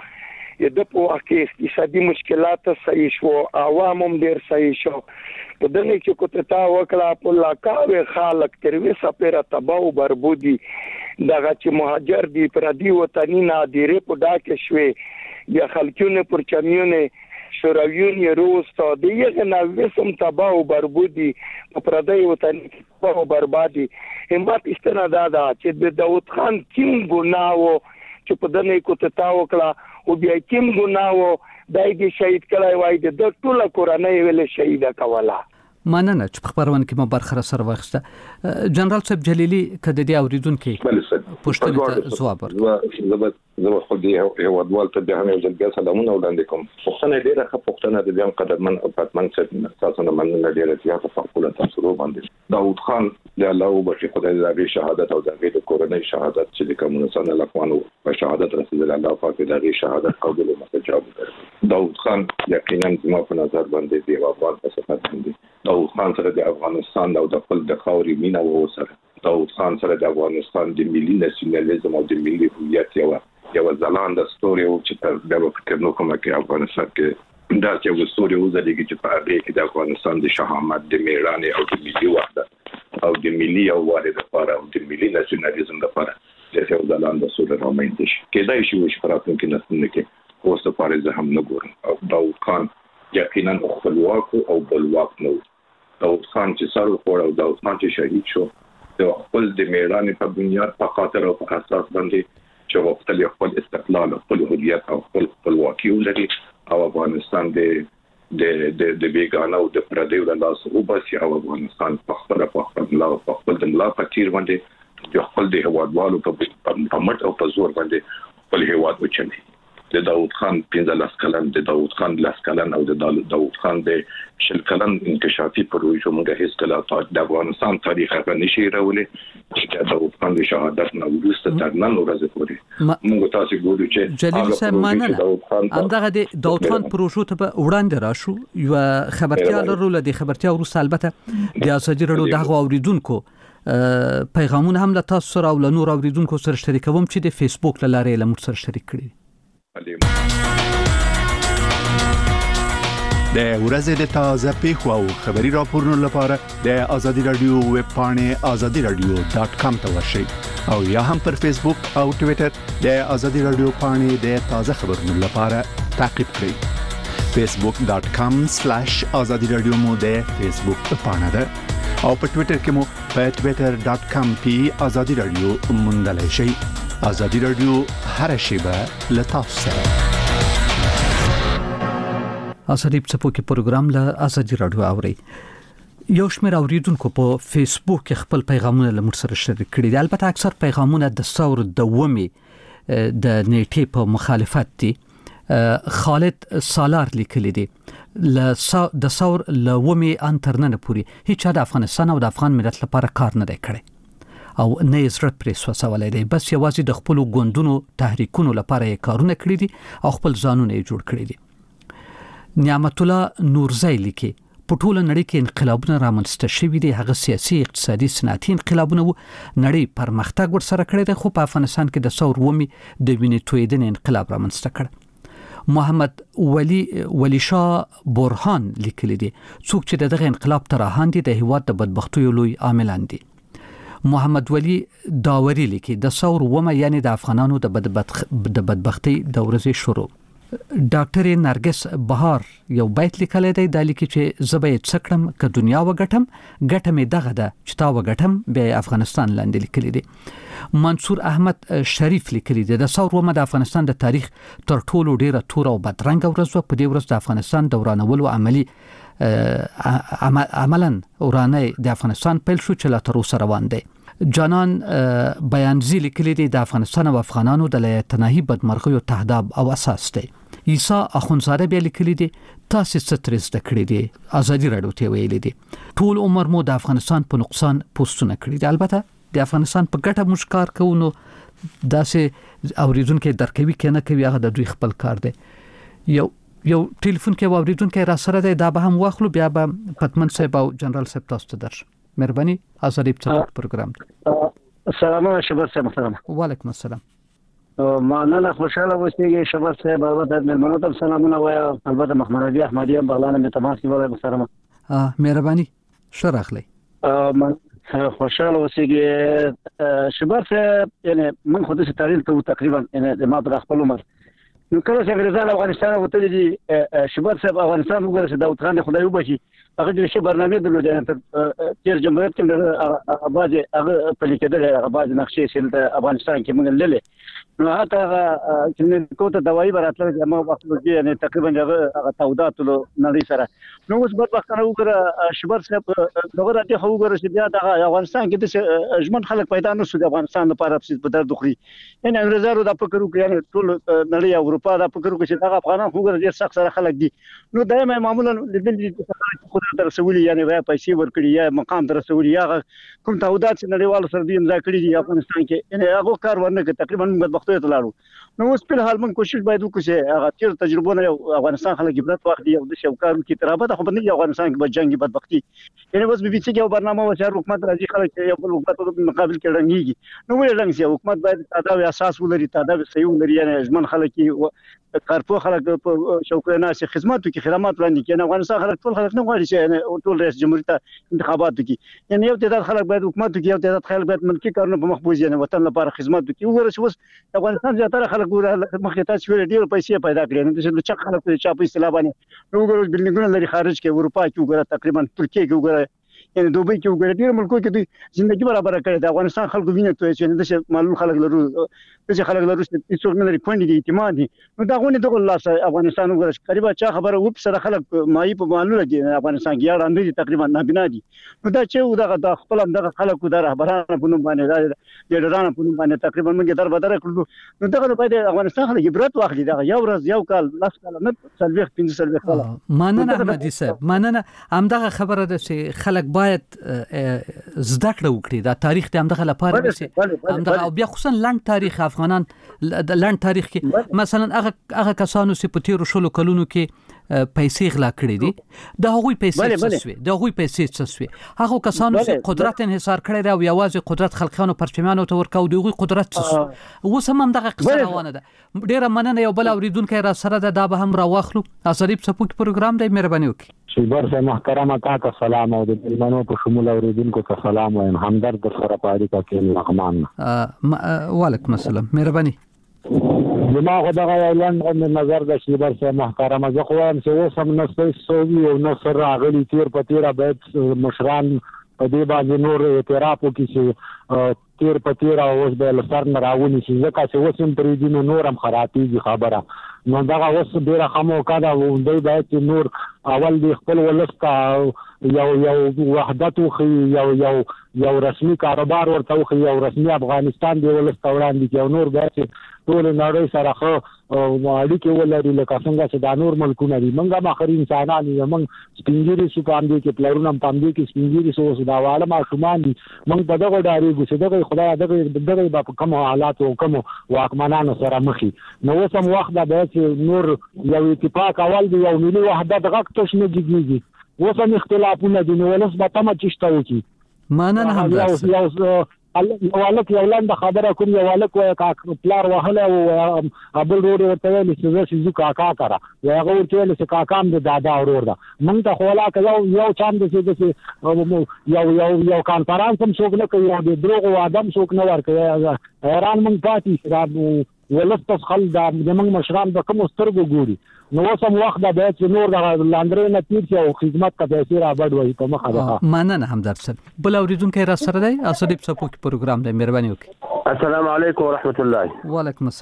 د په واقع اقتصادي مشکلات صحیح شو، عوام هم ډیر صحیح شو. په دغه کې کوتاه تا وکړه په لاکاوي خلک تر وسه پیره تباہ او بربودي دغه چې مهاجر دي پردي وطني نادره په ډاکه شوي یا خلکونه پر چمیونه شورویون روس ته دیغه نوسم تباہ او بربودي په پردي وطني تباہ او بربادي همت استنادا دا چې د داوود خان کیم ګناو چې په دغه کوتاه تا وکړه او بیا کیم ګناو دای دې شهید کړای وای د ټوله کورنۍ ویل شهید کوله. مننه چې په خبرونه کې مو برخه سره واخسته. جنرال صاحب جلیلی کده دی اوریدونکو پوښتنه ته ځواب ورکړه. زه خو دې یو ډول ته د همې ځل سلامونه وړاندې کوم. پښتنه ډیره ښه پښتنه د بیان قدرمن او پاتمن څخه تاسو نه مننه ډیره زیاته فقوله تاسو باندې. داوود خان د الله وبخښي خدای دې شهادت او د کورنۍ شهادت چې د کومونستان لخوانو په شهادت رسیدل الله پاک دې شهادت قبول او مستجاب کړي. داوود خان یقینا زما په نظر باندې دی افغان په صفت باندې داوود خان سره د افغانستان او د خپل د خاورې مینا وسره داوود خان سره د افغانستان د ملي ناسیونالیزم او د ملي هویت یو یو ځلانده ستوري او چې تر دغه فکر نو کومه کې افغانستان کې دا چې یو ستوري وزديږي چې په هغه کې د افغانستان د شهامت د میړانې او د ملي وحدت او د ملي یووالي لپاره او د ملي ناسیونالیزم لپاره چې یو ځلانده ستوري رامنځته شي کېدای شي چې په راتلونکي نسلونو کې اوس په زه هم نه ګورم. او داوود خان یقینا خپلواک او بلواک نو داوود خان چې سر وخوړ او داوود خان چې شهید شو د خپل د میړانې په بنیاد په خاطر او په اساس باندې چې خپل خپل استقلال خپل هویت او خپل خپلواکي ولري او افغانستان د د د بیگانه او د پردیو له لاس وباسي او افغانستان په خپل په خپل لا په خپل د ملا په تیر باندې د خپل د هوادوالو په مټ او په زور باندې خپل هواد وچني. د داوود خان پنځه لاس کلن د داوود خان لاس کلن او د داوود خان د شل کلن انکشافي پروژه موږ هیڅ کله د افغانستان تاریخ هغه نشي راولې چې د داوود خان د شهادت نو وروسته تر نن ورځې پورې موږ تاسو ګورو چې جلیل صاحب مننه همدغه د داوود خان پروژه ته وړاندې راشو یو خبرتیا لرو د خبرتیا وروسته البته د ازادي راډیو دغه اوریدونکو پیغامونه هم له تاسو سره او له نور اوریدونکو سره شریکوم چې د فیسبوک لاره له موږ سره شریک کړي. د ورځې د تازه پیښو او خبري راپورونو لپاره د ازادي رادیو ویب پاڼې ازادي رادیو ډاټ کام ته ورشئ او یا هم پر فیسبوک او ټوئیټر د ازادي رادیو پاڼې د تازه خبرونو لپاره تعقیب کړئ. فیسبوک ډاټ کام سلیش ازادي رادیو مو د فیسبوک پاڼه ده او په ټوئیټر کې مو په ټوئیټر ډاټ کام پی ازادي رادیو موندلای شئ. ازادي رادیو هر شیبه لتاسو سره. ازادي په کې پروګرام له ازادي رادیو اوري. یو شمېر اوریدونکو په فیسبوک کې خپل پیغامونه له موږ سره شریک کړي دي. البته اکثر پیغامونه د ثور دومي د نیټې په مخالفت دي. خالد سالار لیکلی دی ل د ثور لومي انترنن پوری هیڅ د افغانستان او د افغان ملت لپاره کار نه دی کړی او نه یې زړه پرې وسولای دی، بس یوازې د خپل ګوندونو تحریکونو لپاره یې کارونه کړی دي او خپل ځانونه یې جوړ کړی دي. نعمت الله نورزی لیکي په ټوله نړۍ کې انقلابونه رامنځته شوي دي، هغه سیاسي اقتصادي صنعتي انقلابونه وو، نړۍ پرمختګ ورسره کړی دی، خو په افغانستان کې د ثور ومي د وینې تویدنې انقلاب رامنځته کړ. محمد ولی ولی شاه برهان لیکلی دی څوک چې دغه انقلاب ترهان دي د هیواد د بدبختیو لوی عاملان دي. محمد ولی داوری لیکي د ثور ومه یعنی د افغانانو د بدبخت د بدبختی د ورځې شروع. ډاکټر نرګس بهار یو بیت لیکلی دی د لیکي چې زبې څکړم ک دنیا وګټم ګټم دغه ده چې تا وګټم به افغانستان لاندې لیکلی دی. منصور احمد شریف لیکلی دی د ثور ومه د افغانستان د تاریخ تر ټولو ډیره تور او بدرنګ ورځ په دې ورځ د افغانستان دورانولو عملی عملاً ورانه د افغانستان پیل شو چې لا تر اوسه روان دی. جانان بیانزی لیکلی دی د افغانستان او افغانانو د تنهایی بدمرغیو تهداب او اساس دی. عیسی اخونزاده بیا لیکلی دی تاسو څه ترې زده کړی دی ازادي راډیو ته ویلي دی ټول عمر مو د افغانستان په نقصان پوسټونه کړی دی البته د افغانستان په ګټه موږ کار کوو نو داسې اوریدونکو درکوي کنه کوي هغه د دوی خپل کار دی یو یو ټلیفون کې اوریدونکو را سره دی دا به هم واخلو بیا به پتمن صاحب او جنرال صاحب تاسو ته درش مهرباني ازادي پروګرام السلام علیکم شباب محترم وعلیکم السلام معنا خوشاله اوسئ شباب صاحب البته ملمنو ته سلامونه وایا البته محمد ربيع احمدی هم بغلانه می تماس نیولای محترم اه مهرباني شرخلی من خوشاله اوسئ شباب صاحب یعنی من خود څه تاریخ ته تقریبا یعنی ما په خپل عمر نو کله چې انګریزان افغانستان وته دي شباب صاحب افغانستان وګورئ چې داوود خان خدای وبخي هغه د شی برنامه درلوده تیر جمهوریت کې اباظ هغه په لیکدل اباظ نقشې سیل د افغانستان کې موږ لله نو هغه چې کوته دوايي براتله ما وخت کې یعنی تقریبا هغه تودات له نړۍ سره نو اوس په وخت نه وګوره شباب صاحب دغه راځي خو وګوره چې بیا د افغانستان کې د ژوند خلک پیدا نه شو د افغانستان لپاره په درد خوري یعنی انګريزانو د فکر وکړي یعنی ټول نړۍ او اروپا د فکر وکړي چې دغه افغانان وګوره ډېر سخت سره خلک دي نو دایمه معمولا لیدل قدرت رسولي یعنی وای پیسې ورکړي یا مقام در رسولي یا کوم تعهدات چې نړیوالو سره دي امضا کړي دي افغانستان کې یعنی هغه کار ورنه کې تقریبا موږ وختو ته لاړو نو اوس په حال موږ کوشش باید وکړو چې هغه تیر تجربه نه افغانستان خلک عبرت واخلي او د شوکار کې ترابه خو نه افغانستان کې بجنګي بدبختی یعنی اوس بي بي سي کې برنامه و چې حکومت راځي خلک یو بل حکومت په مقابل کې رنګيږي نو ولې رنګ سي حکومت باید تداوی اساس ولري تداوی صحیح ولري یعنی ژمن خلک کارپو خلک په شوکرانه سي خدماتو کې خدمات وړاندې کوي افغانستان خلک ټول خلک نه غواړي چې ټول رئیس جمهوریت انتخاباتو کې یعنی یو تعداد خلک باید حکومت کې یو تعداد خلک باید ملکی کارونه په مخبوز یعنی وطن لپاره خدمات کوي وګوره چې اوس افغانستان زیاتره خلک مخکې تاسو ویل ډیر پیسې پیدا کړي نو چې چا خلک چې په اصطلاح باندې وګوره بلډینګونه لري خارج کې اروپا کې وګوره تقریبا ترکیه کې وګوره یعنی دوبۍ کې وګوره ډیر ملکو کې د ژوندۍ برابر کړي د افغانستان خلکو ویني ته چې د معلوم خلک لرو چې خلک لرو چې څوک نه لري کونډي دي اعتماد دي نو دا غونې دغه الله افغانستان وګوره قریبا چا خبره وب سره خلک مای په معلومه دي افغانستان کې یاد اندي تقریبا نابینا دي نو دا چې دغه د خپل دغه خلکو د رهبرانو په نوم باندې د ډیرانو په نوم باندې تقریبا موږ در بدر کړو نو دغه باید افغانستان خلک عبرت واخلي دا یو ورځ یو کال لاس کال نه سلويخ پنځه سلويخ کال ماننه احمدي صاحب ماننه همدغه خبره ده چې خلک باید زده کړه وکړي دا تاریخ د همدغه لپاره چې همدغه او بیا خصوصا لاند تاریخ افغانان د لاند تاریخ کې مثلا هغه هغه کسانو چې په تیرو شلو کلونو کې پیسې غلا کړې دي د هغوی پیسې څه شوي د هغوی پیسې څه شوي هغه کسانو چې قدرت انحصار کړی دی او یوازې قدرت خلکانو پرچمیانو ته ورکاو د هغوی قدرت څه شو اوس هم همدغه قصه روانه ده ډېره مننه یو بل اوریدونکی را سره ده دا به هم راواخلو اسریب سپوک پروګرام دی مهرباني وکړئ شیبر سے محترمه تا کا سلام او د ملمنو په شمول اوریدونکو ته سلام وایم همدرد سره پاره کا کې لغمان وعلیکم السلام مهرباني زما خدای اعلان نظر د شیبر سے محترمه زه خو هم چې اوس هم نسوي سوي او نو سره غلي تیر په تیر باید مشران په دې باندې نور اعتراف وکړي چې تیر په تیر اوس به لسر نه راونی چې ځکه چې اوس هم پرې دي نو نور هم خرابېږي خبره نو دا اوس ډیره خمو کاده و دوی باید نور اول د خپل ولستا یو یو وحدت خو یو یو یو رسمي کاروبار ورته خو یو رسمي افغانستان دی ولستا وړاندې یو نور باید ټول نړۍ سره خو اړیکې ولري لکه څنګه چې دا نور ملکونه دي موږ به اخر انسانان یو موږ سپینګری شو پام دي کې پلرونه پام دي کې سپینګری سو سو دا واله ما شومان دي موږ په دغه ډاري چې دغه خدای دغه دغه په کوم حالات او کوم واکمنانو سره مخي نو اوس هم وخت دا چې نور یو اتفاق اول دی یو ملي وحدت غږ توش نه جګیږي اوس هم اختلافونه دي نو ولس به تم چشته وکي ماننه هم یو یو الک یو لاند خبره کوم یو الک وای کا پلار وهله او ابل روډ ورته ویل چې زه شي کاکا کرا یا هغه ورته ویل چې کاکام د دادا اورور دا مونږ ته خو لا یو یو چاند چې یو یو یو کانفرنس هم څوک نه کوي د دروغ او ادم څوک نه ورکوي حیران مونږ پاتې شو ولست خل د موږ مشران به کوم سترګو ګوري نو اوسم وخت د بیت نور د لاندرې نه تیر او خدمت کا پیسې را بډ وای په مخه ده ماننه هم درسل بل اوریدونکو را سره دی اسدیب سپوک پروګرام دی مهرباني وکړئ السلام علیکم ورحمت الله وعلیکم السلام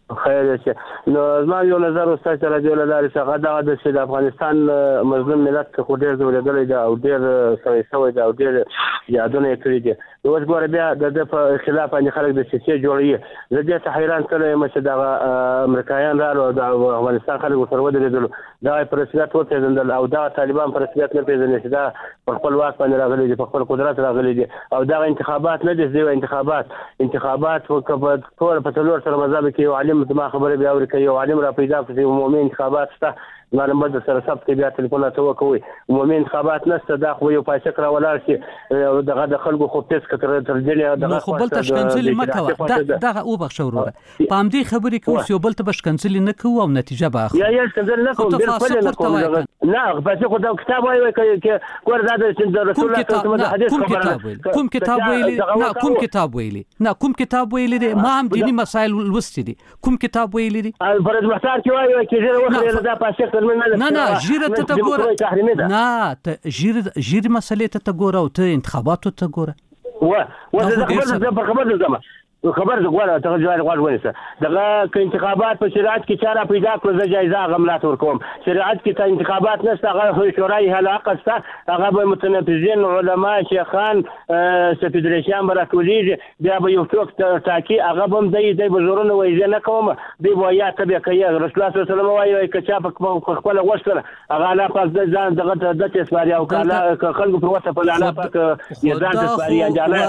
خیر شي. نو زما یو نظر استاد سره دی ولاداري څنګه دا د افغانستان مظلوم ملت خو ډېر زولېدلی دی او ډېر سوي سوي دی او ډېر یادونه یې کړي دي. نو اوس ګوره بیا د په خلاف باندې خلک د سیاسي جوړوي. زه دې ته حیران کړی یم چې دغه امریکایان راغلل او د افغانستان خلک ورسره ودرېدلو، دغه په رسمیت وپېژندل او دغه طالبان په رسمیت نه پېژني چې دا په خپل واک باندې راغلي دي، په خپل قدرت راغلي دي او دغه انتخابات نه دي ځای انتخابات انتخابات په ټول په څلور سره مذهب کې یو عالم زما خبره بیا اوري کوي، یو عالم را پیدا کړي عمومي انتخابات شته، معلومه د سره ثبت کې بیا ټلیفون ته وکوي، عمومي انتخابات نشته، دا خو یو پایسه کرا ولاړ شي دغه د خلکو خو پیس کتر تر دې دغه خو بل تشکنځل مکه دغه او بخښ وروره په همدې خبرې کې اوس یو بل ته بشکنځل نه کوو او نتیجه به اخلو. یا یا څنګه نه کوم بالکل نه کوم نه پایسه خو دا کتاب وایي کې ګور دا د رسول الله صلی الله علیه وسلم کوم کتاب ویلي نه کوم کتاب ویلي نه کوم کتاب ویلي دي ما هم دینی مسائل لوستي دي کوم کتاب ویلي دي فرض محتار کې وایي چې زه وخت دا پاسه نه نه ژیره ته ته ګوره نه ته ژیره ژیره مسلې ته ته ګوره او ته انتخاباتو ته ګوره و و زه خبر خبر زما خبر زه غواړم ته ځواب غواړم ونیسه دغه انتخابات په شریعت کې چاره پیدا کړو زه جایزه غملات ورکوم. شریعت کې ته انتخابات نشته، هغه شورای حلقه شته، هغه به متنفذین علما شیخان سفید ریشان براتولیږي، بیا به یو څوک تاکي هغه به دی دی بزرونه وایي نه کوم دی وایي ته به کوي رسول الله صلی الله علیه وسلم وایي کچا په خپل وښتره هغه لا پاک ځان دغه د تسواري او کاله خلکو پر وسه په لاله پاک یزان تسواري انجاله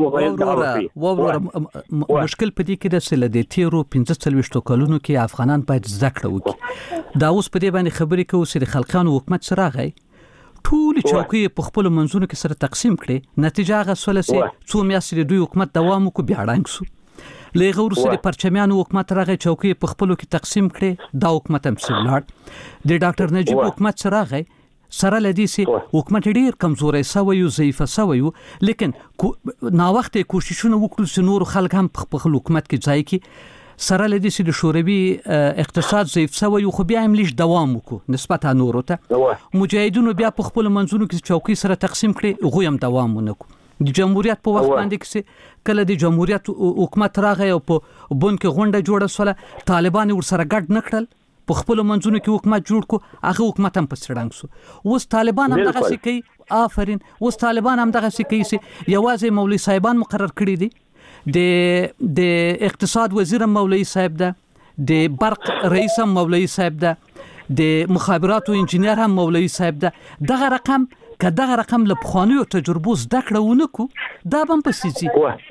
وو مشکل پدې کې د سل د تیرو پنځه څلويشتو کلونو کې افغانان باید زده کړه وکړي. دا اوس په دې باندې خبرې کوي چې خلقانو حکومت سره راغی ټول چوکۍ په خپل منځونو کې سره تقسیم کړي، نتیجه هغه سول چې څو میاشتې د دوی حکومت دوام وکړي بیا ړنګ شو. لغه ورسره پرچمیانو حکومت راغی چوکۍ په خپل کې تقسیم کړي، دا حکومت هم سلاړ د ډاکټر نجیب حکومت سره راغی سره لدی سي حکومت ډیر کمزوري سوی او ضعیف سوی، لیکن نا وخت کوششونه وکړو چې نور خلک هم په خپل حکومت کې ځای کې سره لدی سي د شوروي اقتصاد ضعیف سوی خو بیا هم لیش دوام وکړو نسبت نورو ته. مجاهدونو بیا په خپل منځونو کې چوکۍ سره تقسیم کړي، غو هم دوام ونکړو. د جمهوریت په وخت باندې کې کله د جمهوریت حکومت راغی او په بون کې غونډه جوړه سوله، طالبان ورسره ګډ نکړل، په خپل منځونو کې حکومت جوړ کو، هغه حکومت هم په سړنګ سو. اوس طالبان هم دغه څه کوي، آفرین اوس طالبان هم دغه څه کوي چې یوازې مولوی صاحبان مقرر کړي دي، د د اقتصاد وزیر مولوی صاحب ده، د برق رئیس هم مولوی صاحب ده، د مخابرات او انجینر هم مولوی صاحب ده. دغه رقم که دغه رقم له پخوانیو تجربو زده کړه ونه کو دا به هم پسې ځي.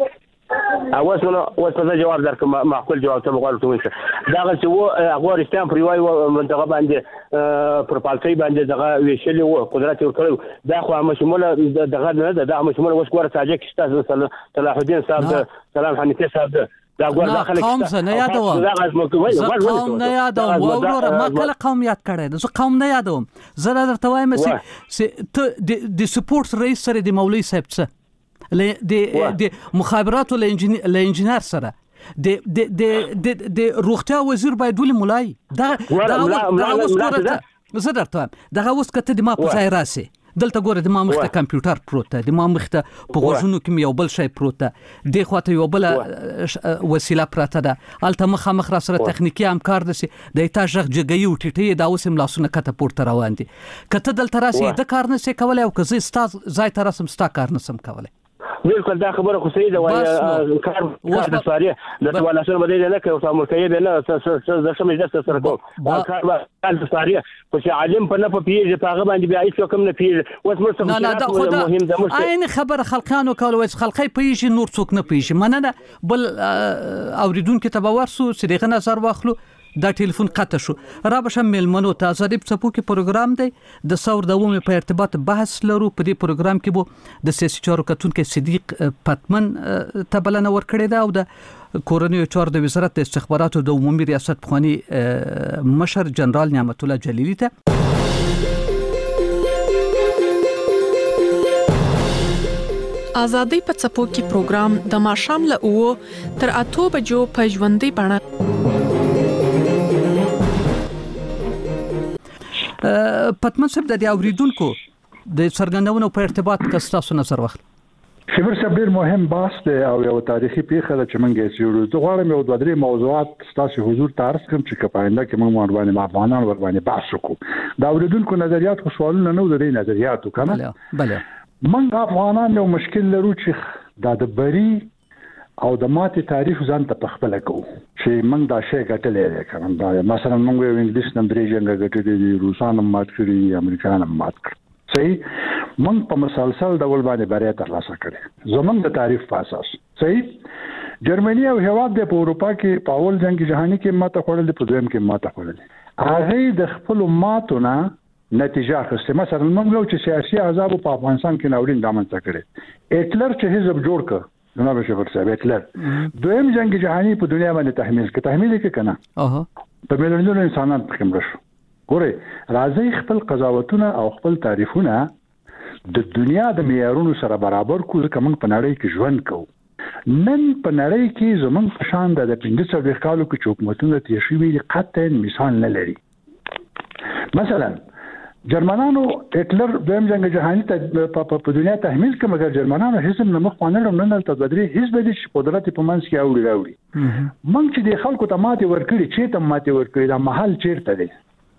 اوس نو اوس په جواب درکم معقول جواب ته وغواړم ته وشه دا چې و هغه رښتیا پر وای منطقه باندې پر پالتي باندې دغه ویشلې و قدرت ورکړو دا خو مشموله دغه نه ده دا مشموله وس کوره تاجک شته صلاح الدین صاحب سلام حنیفه صاحب دا ګور داخله قوم نه یادوم قوم نه یادوم وروره ما کله قوم یاد کړی زه قوم نه یادوم زه درته وایم چې ته د سپورټ رئیس سره د مولوی صاحب څه ل د مخابرات او ل انجینر سره د د د د روغتیا وزیر باید ولې مولای دا دا اوس کوره زه درته دا اوس کته د ما په ځای راسي دلته ګوره د ما مخته کمپیوټر پروت دی، د ما مخته په غوږونو کې یو بل شی پروت دی، د خواته یو بل وسیله پراته ده، الته مخ مخ را سره تخنیکی همکار دي د ایتاژ جګي او ټټي دا اوس هم لاسونه کته پورته روان دي. کته دلته راسي د کار نه سي کولای او که زه ستا ځای ته راسم ستا کار نه سم کولای. بالکل دا خبره خو صحیح ده وای کار کار د سواري د ولاسونو باندې نه کوي او مرکې به نه د سمې د سره کوم کار د سواري خو چې عالم په نه په پیږي په هغه باندې بیا هیڅ کوم نه پیږي اوس مرسته مهم ده مشه عین خبر خلقانو کول وای خلقي پیږي نور څوک نه پیږي مننه بل اوریدونکو ته باور سو چې دغه نظر واخلو. دا ټلیفون قطع شو. را بشم ملمنو ته ازادي په کې پروګرام دی د ثور دومې په ارتباط بحث لرو. په دې پروګرام کې بو د سیاسي چارو کتونکو صدیق پتمن تبلنه ور کړی دا او د کورنیو چارو د وزارت د استخباراتو د عمومي ریاست پخوانی مشر جنرال نعمت الله جلیلی ته ازادي په څپو کې پروګرام د ماشام له او تر اته بجو په ژوندۍ بڼه پتمن صاحب د اوریدونکو د څرګندونو په ارتباط کې تاسو نظر واخلئ. شبر صاحب ډیر مهم بحث دی او یو تاریخي پیښه ده چې موږ یې څېړو. زه غواړم یو دوه درې موضوعات ستاسو حضور ته عرض کړم چې که په آینده کې موږ باندې افغانان ور باندې بحث وکړو. د اورېدونکو نظریات خو سوالونه نه د نظریاتو کنه. بله موږ افغانان یو مشکل لرو چې دا د بری او د ماتې تعریف ځان ته پخپل کوو چې موږ دا شی ګټلې ده کنه. دا مثلا موږ یو انګلیس نمبر جنگ ګټلې دي، روسان هم مات کړي، امریکایان هم مات کړي. صحیح موږ په مسلسل ډول باندې بریا ترلاسه کړې زمونږ د تعریف په اساس. صحیح جرمني او هیواد د اروپا کې په اول جنگ جهاني کې ماته خوړل، په دویم کې ماته خوړل. هغه د خپل ماتونه نتیجه اخیسته. مثلا موږ یو چې سیاسي عذاب په افغانستان کې ناورین دامنځ کړي. هټلر چې حزب جوړ کړ جناب شفیق صاحب، هټلر دویم جنگ جهاني په دنیا باندې تحمیل کړ. تحمیل کې کنه اها په میلیونونو انسانان پکې مړ شو. ګوره راځي خپل قضاوتونه او خپل تعریفونه د دنیا د معیارونو سره برابر کړو چې موږ په نړۍ کې ژوند کوو. نن په نړۍ کې زمونږ په شان د پنځه څلوېښت کالو کې چې حکومتونه تېر شوي قطعاً مثال نه لري. مثلا جرمنانو هټلر دویم جنگ جهاني ته په دنیا تحمیل کړ، مګر جرمنانو حزب نه مخ باندې لرم نه تل بدري حزب دي چې قدرت په منځ کې اوړي راوړي. موږ چې د خلکو ته ماته ورکړي چې ته ماته ورکړي دا محل چیرته دی؟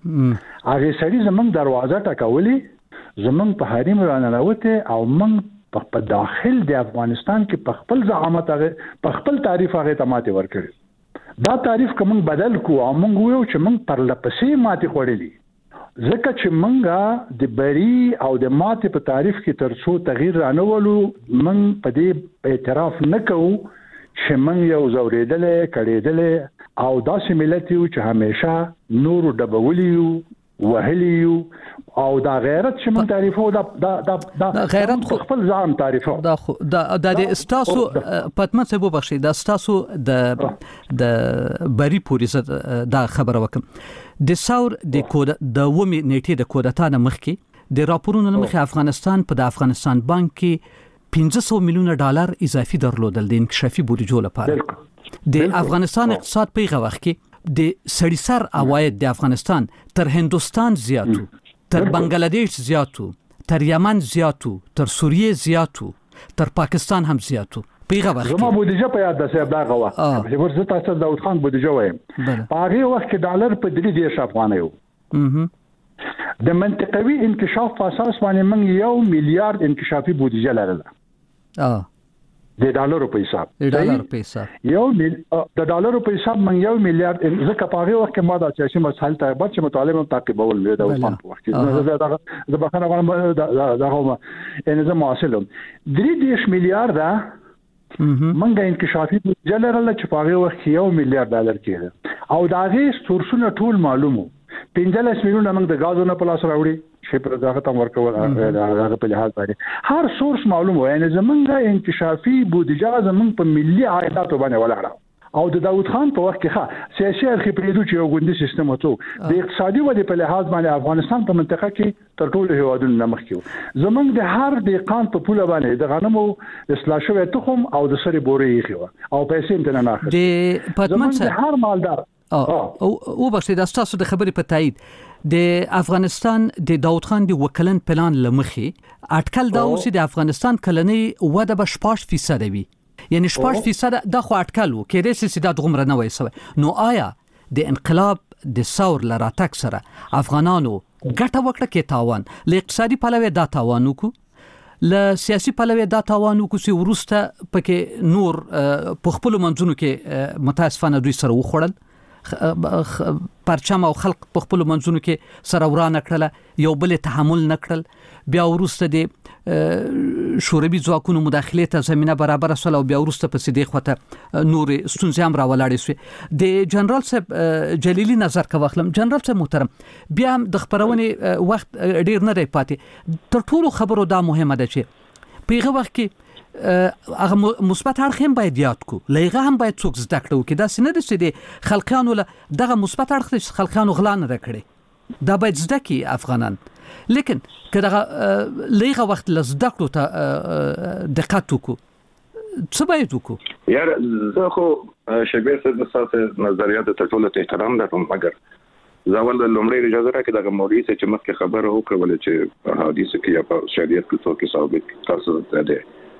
هغه سړي زمونږ دروازه ټکولې، زمونږ په حریم راننوته او موږ په داخل د افغانستان کې په خپل زعامت هغه په خپل تعریف هغه ته ماته ورکړي. دا تعریف کوم بدل کو او موږ ویو چې موږ پر لپسې ماته خوړلې ځکه چې موږ د بری او د ماته په تعریف کې ترڅو تغییر رانولو موږ په دې اعتراف نه کوو چې موږ یو زوریدلې کړېدلې او داسې ملت یو چې همیشه نور ډبولي یو وهلی یو او دا غیرت چې موږ تعریفو دا دا دا غیرت خو خپل ځان تعریفو دا خو دا د استاسو پاتمه څه بو بخشي دا استاسو د د بری پولیسه دا خبره وکم د ثور د کود د ومي نیټه د کودتانه مخکي د راپورونو مخکي افغانستان په د افغانستان بانک کې پنځه سوه میلیونه ډالر اضافي درلودل د انکشافي بودیجو لپاره. د افغانستان اقتصاد په هغه وخت کې د سړي سر عواید د افغانستان تر هندستان زیاتو، تر بنگلاديش زیاتو، تر یمن زیاتو، تر سوریه زیاتو، تر پاکستان هم زیاتو. په هغه وخت زموږ بودیجه په یاد ده صاحب دا غوا چې ورته تاسو داوود خان بودیجه وایم په هغه وخت کې ډالر په درې دیش افغانۍ وو. د منطقوي انکشاف په اساس باندې موږ یو میلیارډ انکشافي بودیجه لرله. اه د ډالرو په حساب د ډالرو په حساب یو د ډالرو په حساب من یو میلیارډ ځکه په هغه وخت کې ما دا چې مسایل ته بعد چې مطالبه تعقیبول مې دا په وخت کې دا د بخښنه غواړم دا دا هم ان زه معاصلم درې دیش میلیارډ منګه انکشافي بودیجه لرله چې په هغه وخت کې یو میلیارډ ډالر کېده او دا غي سورسونه ټول معلومو پنځلس میلیونه موږ د غازو نه پلاس راوړي چې په دغه تم ورکول هغه په لحاظ باندې هر سورس معلومه یعنی زمونږه انکشافي بودیجه زمونږ په ملي عایداتو باندې ولاړه او د داوود خان په وخت کې ښه سیاسي ارخیپریدو چې یو ګوندي سیستم وته د اقتصادي ودې په لحاظ باندې افغانستان په منطقه کې تر ټولو هیوادونو نه مخکې و. زمونږ د هر دقیقان په پوله باندې د غنمو اصلاح شوی تخم او د سری بورې یې خو او پیسې هم نه اخلي د پاتمن سره هر مالدار او او بخښه د تاسو د خبرې په تایید د افغانستان د داوود خان د وکلن پلان لمخي اټکل دا اوس د افغانستان کلنی وده به شپږ فیصد وي، یعنی شپږ فیصد د خو اټکل وو کېدای شي چې دا دغمره نه وای سوی. نو آیا د انقلاب د ثور لراتک سره افغانانو ګټه وکړه کې تاوان ل اقتصادي پلوه دا تاوان وکړو ل سیاسي پلوه دا تاوان وکړو چې ورسته پکې نور په خپل منځونو کې متاسفانه دوی سره وخوړل پرچم او خلق په خپل منځونو کې سره ورانه کړله یو بل تحمل نکړل بیا ورسته د شوروي ځواکونو مداخله ته زمينه برابر سول او بیا ورسته په سیده خوته نور ستونزې هم راولاړې سو. د جنرال صاحب جلیلی نظر کا واخلم جنرال صاحب محترم بیا د خبرونه وخت ډیر نه دی پاتې تر ټولو خبرو دا مهمه ده چې په هغه وخت کې هغه مثبت اړخ هم باید یاد کو لایغه هم باید څوک زده کړو کې دا سینه د سې خلقانو له دغه مثبت اړخ خلقانو غلا نه کړي دا باید زده کی افغانان لیکن کله لایغه وخت لزده کړو ته دقت وکړو څه باید وکړو یار زه خو شبیر څه د ساسه نظریات ته ټول ته احترام درم مګر زاول لومړی اجازه راکړه دغه مولوی چې مخکې خبره وکړه چې حدیث کې یا په شریعت کې څه کې ثابت تاسو ته ده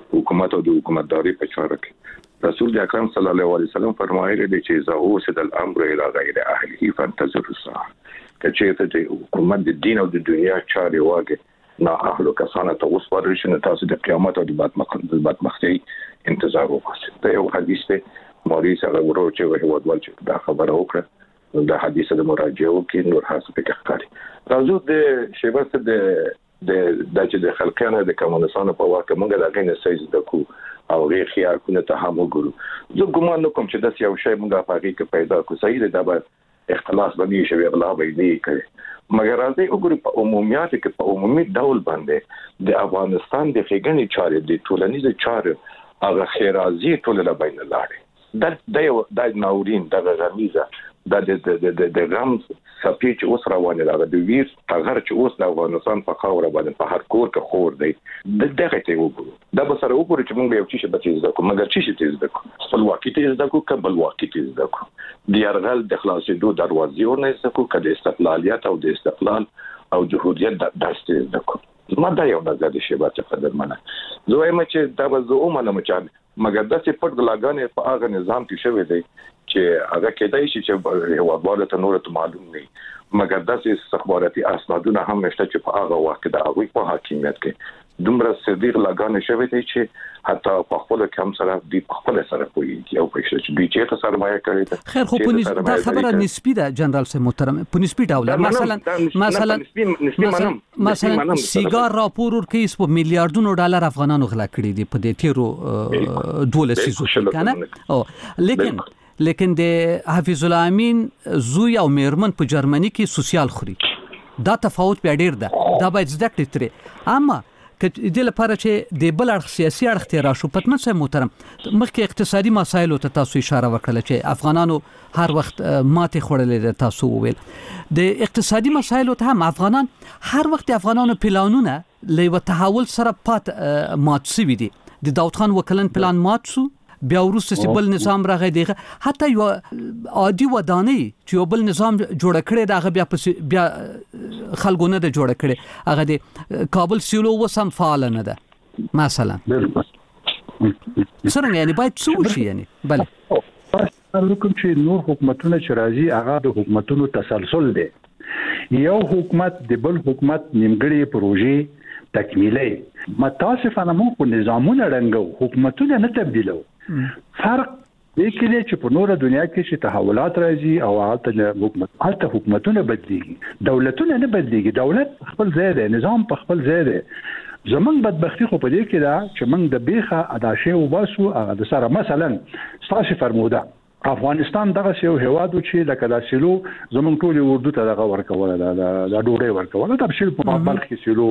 حکومت او د حکومتداري په چاره کې رسول اکرم صلی الله علیه وسلم فرمایلی دی چې اذا اوسد الامر الى غیر اهله فانتظروا الساعه کچې ته د حکومت د دین او د دنیا چارې واګه نه اهل کسانه ته اوس ورشنه تاسو د قیامت او د بدمختي انتظار وکړئ. دا یو حدیث دی مولوی سره ورو چې وه ودول چې دا خبره وکړه دا حدیث د مراجعه کې نور حاصل کې ښکاري. راځو د شیبه د د د چې د خلکانه د کمونستانو په واکه موږ د غینې سایز د کو او غیر خیال کو ته هم وګورو. زه ګمان کوم چې د یو شی موږ په هغه کې پیدا کو صحیح ده به اختلاس باندې شوی اغلا به دی کوي مګر راځي وګورو په عمومیت کې په عمومي ډول باندې د افغانستان د فګنې چارې د ټولنیز چارې هغه خیرازي ټولنه بین لاړې د د یو د ناورین د غمیزه د د د د غم سپیچ اوس روانه ده د ویر هغه چې اوس د افغانستان په خاور باندې په هر کور کې خور دی د دغه ته وګورو دا به سره وګورو چې موږ یو څه به تیز دکو مګر څه تیز دکو خپلواکي تیز دکو کبل واکي تیز دکو د يرغل د خلاصېدو دروازې ورنه دکو کله استقلالیت او د استقلال او جمهوریت د داسته دکو ما دا یو نظر شي به څه قدرمنه زه وایم چې دا به زه اومنه مچان مګر د څه پټ غلاګانې په هغه نظام کې شوی دی چې هغه کېدای شي چې یو ډول ته نور ته معلوم نه مګر د څه استخباراتي اسنادونه هم نشته چې په هغه وخت د هغه په حاکمیت کې دومره صدیق لګانې شوی دی چې حتی په خپل کم سره دی په خپل سره کوي یو پېښه چې دوی چې سرمایه کوي خیر خو په دا خبره نسبی ده جنرال سه محترم په نسبی ډول مثلا مثلا مثلا سیګار راپور ورکې په میلیارډونو ډالر افغانانو غلا کړي دي په دې تیرو دوله سیزو کنه او لیکن لیکن د حفیظ الله امین زوی او میرمن په جرمني کې سوسیال خوري دا تفاوت به ډیر ده دا باید زده کړئ ترې اما که د لپاره چې د بل اړخ سیاسي اړخ ته راشو پتمن سه محترم مخکې اقتصادي مسایل ته تاسو اشاره وکړه چې افغانانو هر وخت ماته خورلې تاسو ویل د اقتصادي مسایل ته هم افغانان هر وخت افغانانو پلانونه لې و تحول سره پات مات سوي دي د داوود خان وکلن پلان مات سو بیا ورسته چې بل نظام راغی دیغه حتی یو عادي ودانۍ چې یو بل نظام جوړ کړي دا بیا بیا خلګونه د جوړ کړي هغه د کابل سیلو وسم فعال نه ده مثلا څنګه یعنی باید څه شي یعنی بله کوم چې نور حکومتونه چې راځي هغه د حکومتونو تسلسل دی یو حکومت د بل حکومت نیمګړي پروژې تکمیلي متاسفانه مو په نظامونه رنګو حکومتونه نه تبدیلو فرق دې کې چې په نوره دنیا کې چې تحولات راځي او حالت حکومت حالت حکومتونه بدليږي دولتونه نه بدليږي دولت خپل ځای دی نظام په خپل ځای دی زمونږ بدبختی خو په دې کې دا چې موږ د بیخه اداشه وباسو هغه د سره مثلا ستاسو فرموده افغانستان دغه یو هوادو چې لکه د سیلو زمونږ ټول اردو ته دغه ورکول دا د ډوډۍ ورکول دا بشیل په بلخ کې سیلو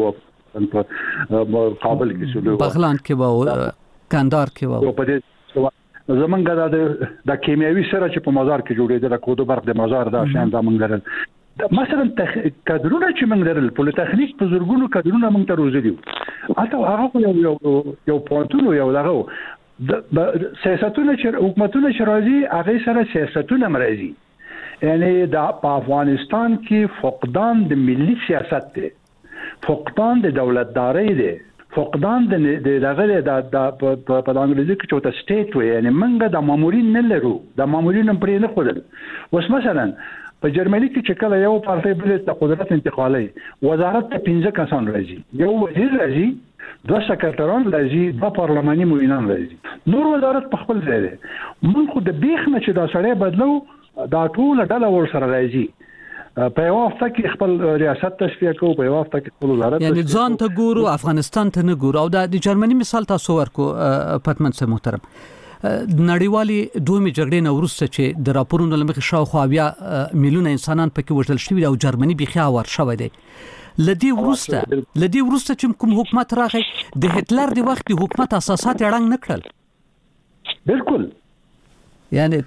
په کابل کې سیلو بغلان کې و کندهار کې و په دې زمونږ د د کیمیاوي سره چې په مزار کې جوړېدل کوډو برق د مزار دا شان دا مونږ لرل مثلا تخ... کادرونه چې موږ لرل پولیټکنیک په زورګونو کادرونه موږ ته روزي دي اته هغه یو یو یو پونتونو یو دغه د سیاستونه چې حکومتونه چې راځي هغه سره سیاستونه مرزي یعنی د افغانستان کې فقدان د ملي سیاست دی فقدان د دولتداري دی فقدان د دغه د په انګلیزي کې چوته سټیټ وي یعنی موږ د مامورین نه لرو د مامورین پرې نه خورل اوس مثلا په جرمني کې چې کله یو پارټي بل د قدرت انتقالي وزارت ته پنځه کسان راځي یو وزیر راځي دوه سکرټران راځي دوه پارلماني معاونان راځي نور وزارت په خپل ځای دی موږ خو د بیخ نه چې دا سړی بدلو دا ټول ډله ور سره راځي په یو وخت کې خپل ریاست تشکیل کوو په یو وخت کې خپل وزارت یعنی ځان ته ګورو افغانستان ته نه ګورو او د جرمني مثال تاسو ورکو پتمن سه محترم نړیوالي دومره جګړې نه ورسته چې د راپورونو لمخې شاوخوا بیا میلیونه انسانان پکې وژل شوي او جرمني بيخي اور شوی دی لدی ورسته لدی ورسته چې کوم حکومت راغی د هټلر د وخت حکومت اساسات اړنګ نه کړل بالکل یعنی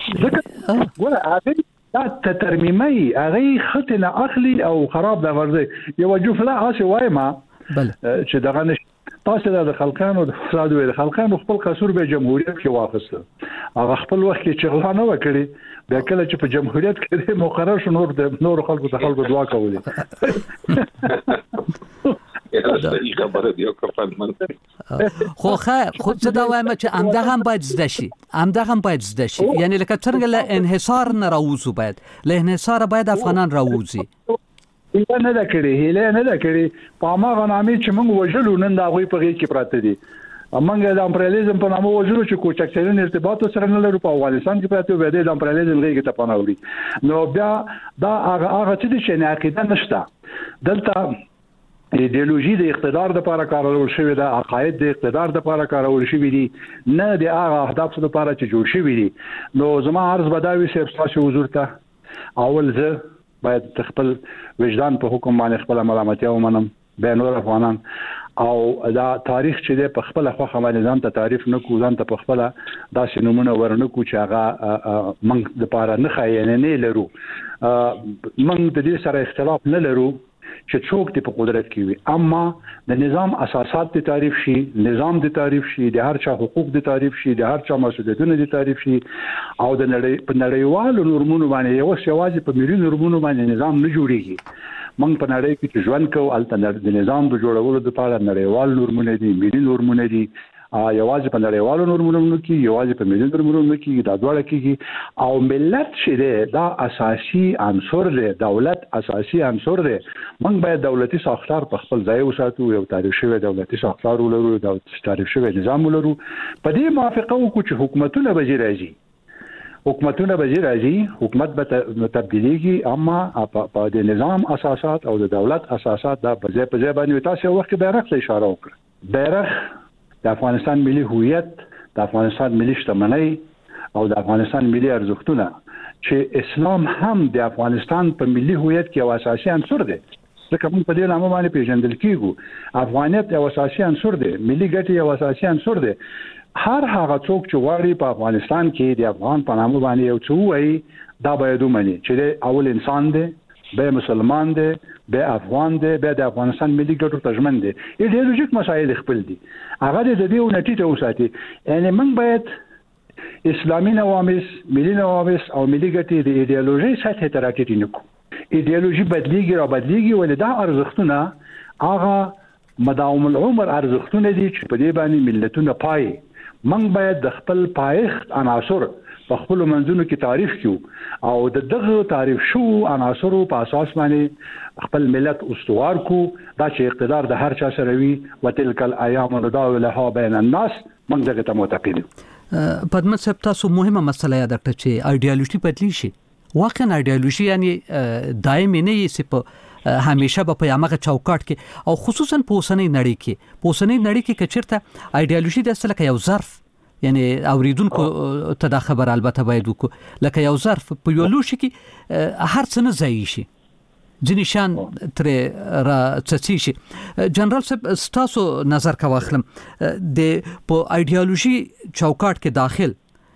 ګوره هغه دا ترمیمي هغه خطنه اخلي او خراب د ورځي یو جفله اسه وايما بله چې دغه نش تاسو د خلکانو د فساد ویل خلکانو خپل قصور به جمهوریت کې واخیسته هغه خپل وخت کې چې غلا نه وکړي بیا کله چې په جمهوریت کې مقرر شو نور د نور خلکو ته خلکو دعا کولې صحیح خبره دی او کفن من خو خیر خو څه دا وایم چې امدغه هم باید زده شي امدغه هم باید زده شي یعنی لکه څنګه له انحصار نه راوځو باید له انحصار باید افغانان راوځي هیله نه ده کړې هیله نه ده کړې په ما غنامي چې موږ وژلو نن دا غوي په کې پراته دي امنګ د امپریالیزم په نامه وژلو چې کوچکچرین ارتباط سره نه لرو په افغانستان کې پراته وې د امپریالیزم غیږ ته پناوړي نو بیا دا هغه هغه چې نه عقیده نشته دلته ایدئولوژي د اقتدار لپاره کارول شوی دا عقاید د اقتدار لپاره کارول شوی دي نه د هغه اهداف لپاره چې جوړ شوی دي نو زما عرض بداوي چې تاسو حضور ته اول زه باید خپل وجدان په حکم باندې خپل ملامتیا ومنم بینور افغانان او دا تاریخ چې په خپل خوخه باندې ځان ته تعریف نکو ځان ته په خپل داسې نمونه ورنکو چې هغه منګ د لپاره نه خاینه نه لرو منګ د دې سره اختلاف نه لرو چې څوک په قدرت کې وي اما د نظام اساسات د تعریف شي نظام د تعریف شي د هر چا حقوق د تعریف شي د هر چا مسؤلیتونه د تعریف شي او د نړۍ په نړیوالو نورمونو باندې یو شواز په ملي نورمونو باندې نظام نه جوړیږي موږ په نړۍ کې ژوند کوو الته د نظام د جوړولو لپاره نړیوال نورمونه دي ملي نورمونه دي یوازې په نړیوالو نورمونو کې یوازې په ملي نورمونو کې دا ډول کې او ملت چې دا اساسي عنصر دی دولت اساسي عنصر دی موږ باید دولتي ساختار په خپل ځای وساتو یو تاریخ شوی دولتي ساختار ولرو د تاریخ شوی نظام ولرو په دې موافقه وکړو چې حکومتونه به راځي حکومتونه به راځي حکومت به تبدیلیږي اما په د نظام اساسات او د دولت اساسات دا په ځای په ځای باندې تاسو وخت بیرغ ته اشاره وکړه بیرغ د افغانستان ملي هویت د افغانستان ملي شتمنۍ او د افغانستان ملي ارزښتونه چې اسلام هم د افغانستان په ملي هویت کې یو اساسي عنصر دی ځکه موږ په دې نامه باندې پیژندل کیږو افغانیت یو اساسي عنصر دی ملي ګټې یو اساسي عنصر دی هر هغه څوک چې غواړي په افغانستان کې د افغان په نامه باندې یو څه وایي دا باید ومني چې اول انسان دی به مسلمان دی به افغان دی به د افغانستان ملي ګټو ته ژمن دی ایدئولوژیک مسایل خپل دي هغه د دې ونټی ته وساتي یعنی موږ باید اسلامي نوامس ملي نوامس او ملي ګټې د ایدئولوژي سطح ته راټیټ نه کو ایدئولوژي بدلیږي را بدلیږي ولې دا ارزښتونه هغه مداوم العمر ارزښتونه دي چې په دې باندې ملتونه پای موږ باید د خپل پایښت عناصر په خپل منځونو کې تعریف کیو او د دغه تعریف شو عناصرو په اساس باندې خپل ملت استوار کو دا چې اقتدار د هر چا سره وي وتلک الايام نداولها بین الناس موږ دغه ته معتقد یو پدمت صاحب تاسو مهمه مسله یاد کړئ چې ایدئولوژي بدلی شي واقعا ایدئولوژي یعنی دایمي نه یې سپ همیشه به په یامغه چوکاټ کې او خصوصا په اوسنۍ نړۍ کې په اوسنۍ نړۍ کې کچرته ایدئولوژي د اصله کې یو ظرف یعنی اوریدونکو ته دا خبر البته باید وکړو لکه یو ظرف په یو لوښي کې هر څه نه ځای شي ځینې شان ترې را څڅي شي جنرال صاحب ستاسو نظر کا واخلم د په ایدئولوژي چوکاټ کې داخل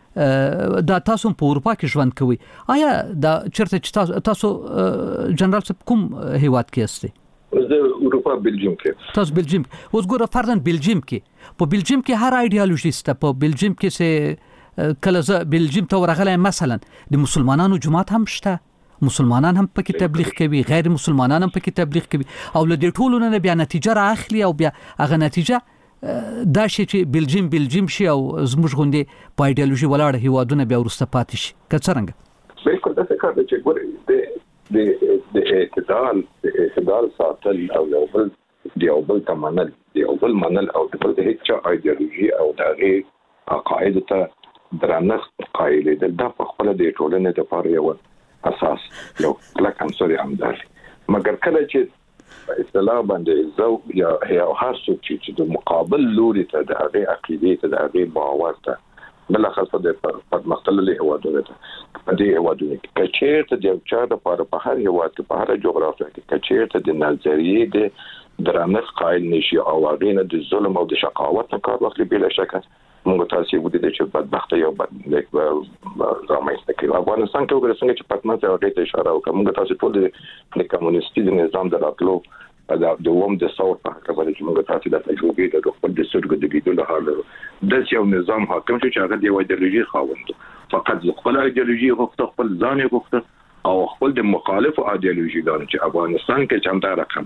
دا تاسو په اروپا کې ژوند کوي آیا دا چیرته چې تاسو جنرال صاحب کوم هیواد کې استئ زه اروپا بلجیم کې تاسو بلجیم اوس ګوره فرضاً بلجیم کې په بلجیم کې هر ایدئولوژیست په بلجیم کې سه کله زه بلجیم ته ورغلی مثلا د مسلمانانو جماعت هم شته مسلمانان هم پکې تبلیغ کوي غیر مسلمانان هم پکې تبلیغ کوي او له دې ټولو نه بیا نتیجه راخلي او بیا هغه نتیجه دا شي چې بلجیم بلجیم شي او زموږ غوندې په ایدئولوژي ولاړ هیوادونه بیا ورسته پاتې شي که څرنګه بالکل دا څه کار دی چې ګورئ د د اعتدال د اعتدال ساتل او یو بل دی او بل تمنل دی او بل منل او د بل د هیڅ ایدئولوژي او دغه عقاید ته درنښت قایل دي دا په خپل د ټولنې د لپاره یو اساس یو کلک عنصر امدار مګر کله چې په اصطلاح باندې زو یا هي هر څوک چې د مقابل لوري ته د هغه عقیده ته د هغه باور ته بل خاصه د پرمختللي هوادونو ته په دې هوادونو کې کچیر ته د چا د لپاره په هر هواد کې په هر جغرافیه کې کچیر ته د نظریې د درنښت قائل نشي او هغه نه د ظلم او د شقاوت نه کار واخلي بلا شک موږ تاسو ودی چې بدبخت یو بد لیک رامنځته کړي افغانستان کې وګورئ څنګه چې پټنه ته هغه اشاره وکړه موږ تاسو ټول د کمونیستي نظام د راتلو دا د ووم د ثور په اړه باندې چې موږ تاسو د تجربې د خپل د سرګ د لیدلو حال د یو نظام حاکم چې هغه د ایدئولوژي خاوند فقط خپل ایدئولوژي غوښته خپل ځان غوښته او خپل د مخالف ایدئولوژي ګان چې افغانستان کې چمدا رقم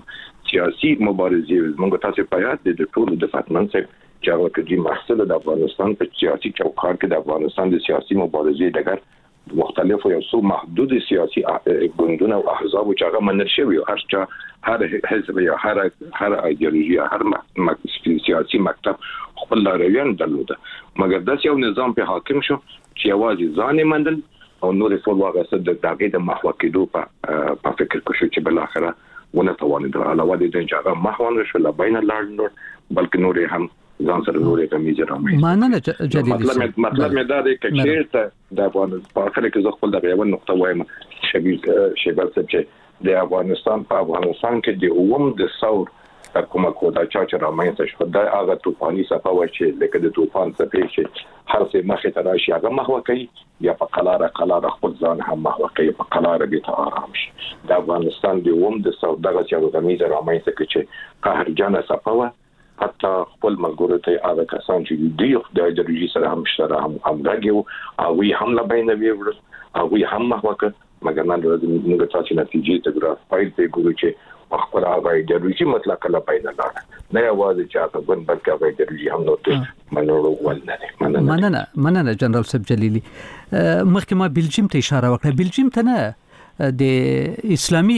سیاسي مبارزې موږ تاسو پیات د ټولو د فتمن څخه چې هغه کې محصول د افغانستان په سیاسي چوکاټ کې د افغانستان د سیاسي مبارزې دغه مختلفو یو څو محدود سیاسي ګوندونه او احزاب چې هغه منل شوی هر چا هر حزب یا هر هر ایدئولوژي هر سیاسي مکتب خپل لارویان درلوده مګر د یو نظام په حاکم شو چې یوازې ځان مندل او نور ټول واغه صد د دغه د محو کېدو په په فکر کې شو چې بل اخره ونه توانید علاوه د جګړه محو شو لا بین لاندور بلکې نور هم ځان سره نور کمیزه رامي ماننه جديدي مطلب مطلب مې دا دی چې چیرته د افغانستان په اخر کې زه خپل د یو نقطه وایم شبیر شیبل چې د افغانستان په افغانستان کې د اوم د ثور کومه کودا چې رامنځته شو د هغه طوفاني صفه و چې لکه د طوفان څخه چې هر څه مخه ته راشي هغه محو کوي یا په قلاره قلاره خپل ځان هم محو کوي په قلاره به ته آرام شي د افغانستان د اوم د ثور دغه چې غمیزه رامنځته چې قهرجن صفه و حتی خپل ملګرو ته هغه کسان چې دی د ایدئولوژي سره هم شته هم همغږي او وی هم لا بین ویور او وی هم محوکه مګر نن ورځ موږ تاسو نتیجې ته ګرځ پای ته ګورو چې خپل هغه ایدئولوژي مطلق لا بین نه نه یوازې چې هغه بن بلکې هغه ایدئولوژي هم نوته منورو ولنه مننه مننه جنرال سب جلیلی مخکې ما بلجیم ته اشاره وکړه بلجیم ته نه د اسلامي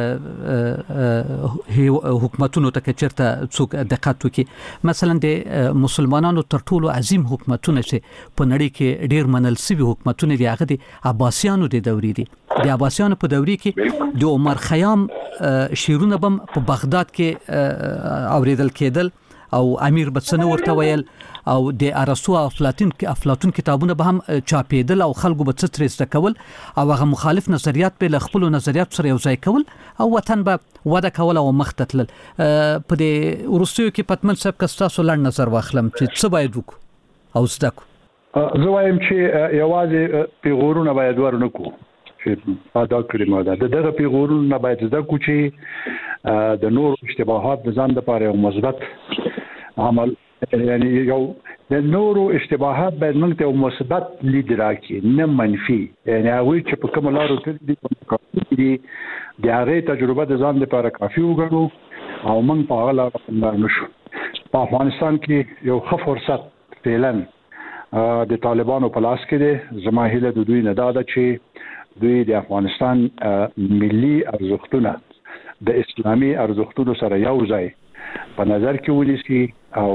حکومتونو ته چیرته څوک دقت وکي مثلا د مسلمانانو تر ټولو عظیم حکومتونه چې په نړۍ کې ډیر منل سوي حکومتونه دي هغه د عباسیانو د دورې دي د عباسیانو په دورې کې د عمر خیام شیرونه بم په بغداد کې اوریدل کېدل او امیر بسنه ورته ویل او د ارسطو او افلاطون افلاطون کتابونه به هم چاپېدل او خلکو به څه ترېسته کول او هغه مخالف نظریات به له خپل نظریات سره یو ځای کول او وطن به وده کول او مخ ته تلل په دې ورستیو کې پتمن صاحب کستاسو لړ نظر واخلم چې څه باید وکړو او زده کو زه وایم چې یوازې پیغورونه باید ورنکو چې ادا کړی ماده دغه پیغورونه باید زده کو چې د نور اشتباهات د ځان لپاره یو مثبت عمل یعنی یو د نورو اشتباهات باید موږ ته مثبت لید راکړي نه منفي یعنی هغه چې په کوم لارو کې دي د هغه تجربه د ځان لپاره کافي وګڼو او موږ په هغه لار نشو په افغانستان کې یو ښه فرصت فعلا د طالبانو په لاس کې دی زما هیله د دوی نه دا ده چې دوی د افغانستان ملي ارزښتونه د اسلامي ارزښتونو سره یو ځای په نظر کې ونیسي او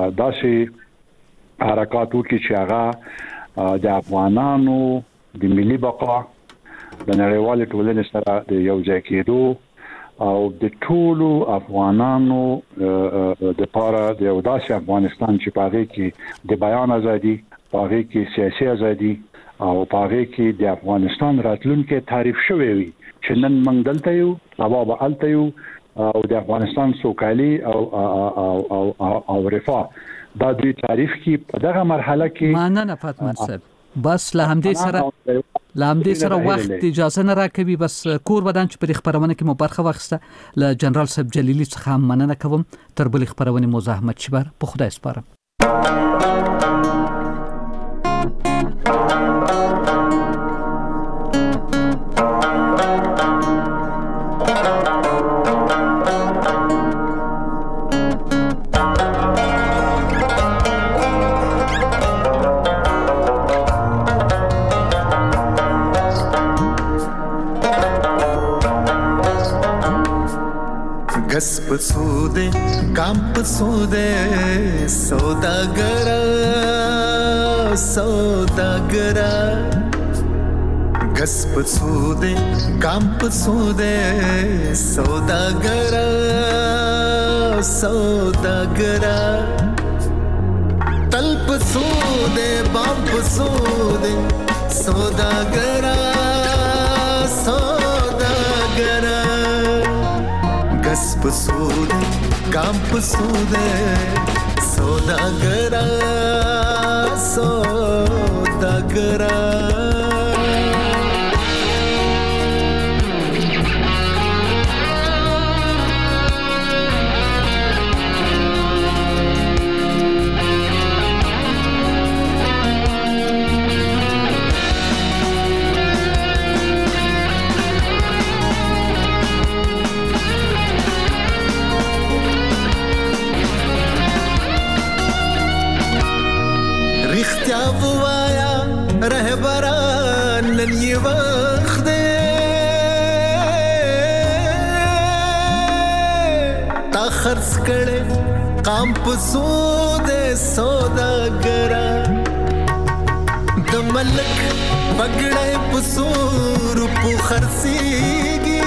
داسې حرکات وکړي چې هغه د افغانانو د ملي بقا د نړیوال ټولنې سره د یو ځای کېدو او د ټولو افغانانو د لپاره د یو داسې افغانستان چې په هغه کې د بیان ازادي په هغه کې سیاسي ازادي او په هغه کې د افغانستان راتلونکي تعریف شوی وي چې نن موږ دلته یو او به الته یو او د افغانستان سوکالي او او او او, او رفاه دا دوی تعریف کی په دغه مرحله کې ماننه فاطمه صاحب بس له همدې سره له همدې سره وخت اجازه نه راکوي بس کور بدن چې په خبرونه کې مو برخه واخسته له جنرال صاحب جلیلی څخه هم مننه کوم تر بل خبرونه مزاحمت شبر په خدای سپارم गस पसूदे काम पसूदे सौदागरा सौदागरा गस पसूदे काम पसूदे सौदागरा सौदागरा तल पसूदे बाम पसूदे सौदागरा सौदागरा गस पसूदे काम पसूदे सौदागरा सौदागरा وایا رهبران نن یې وخت دی تا خرڅ کړې قام په سود سوداګرا د ملک پګړې په سور په خرڅيږي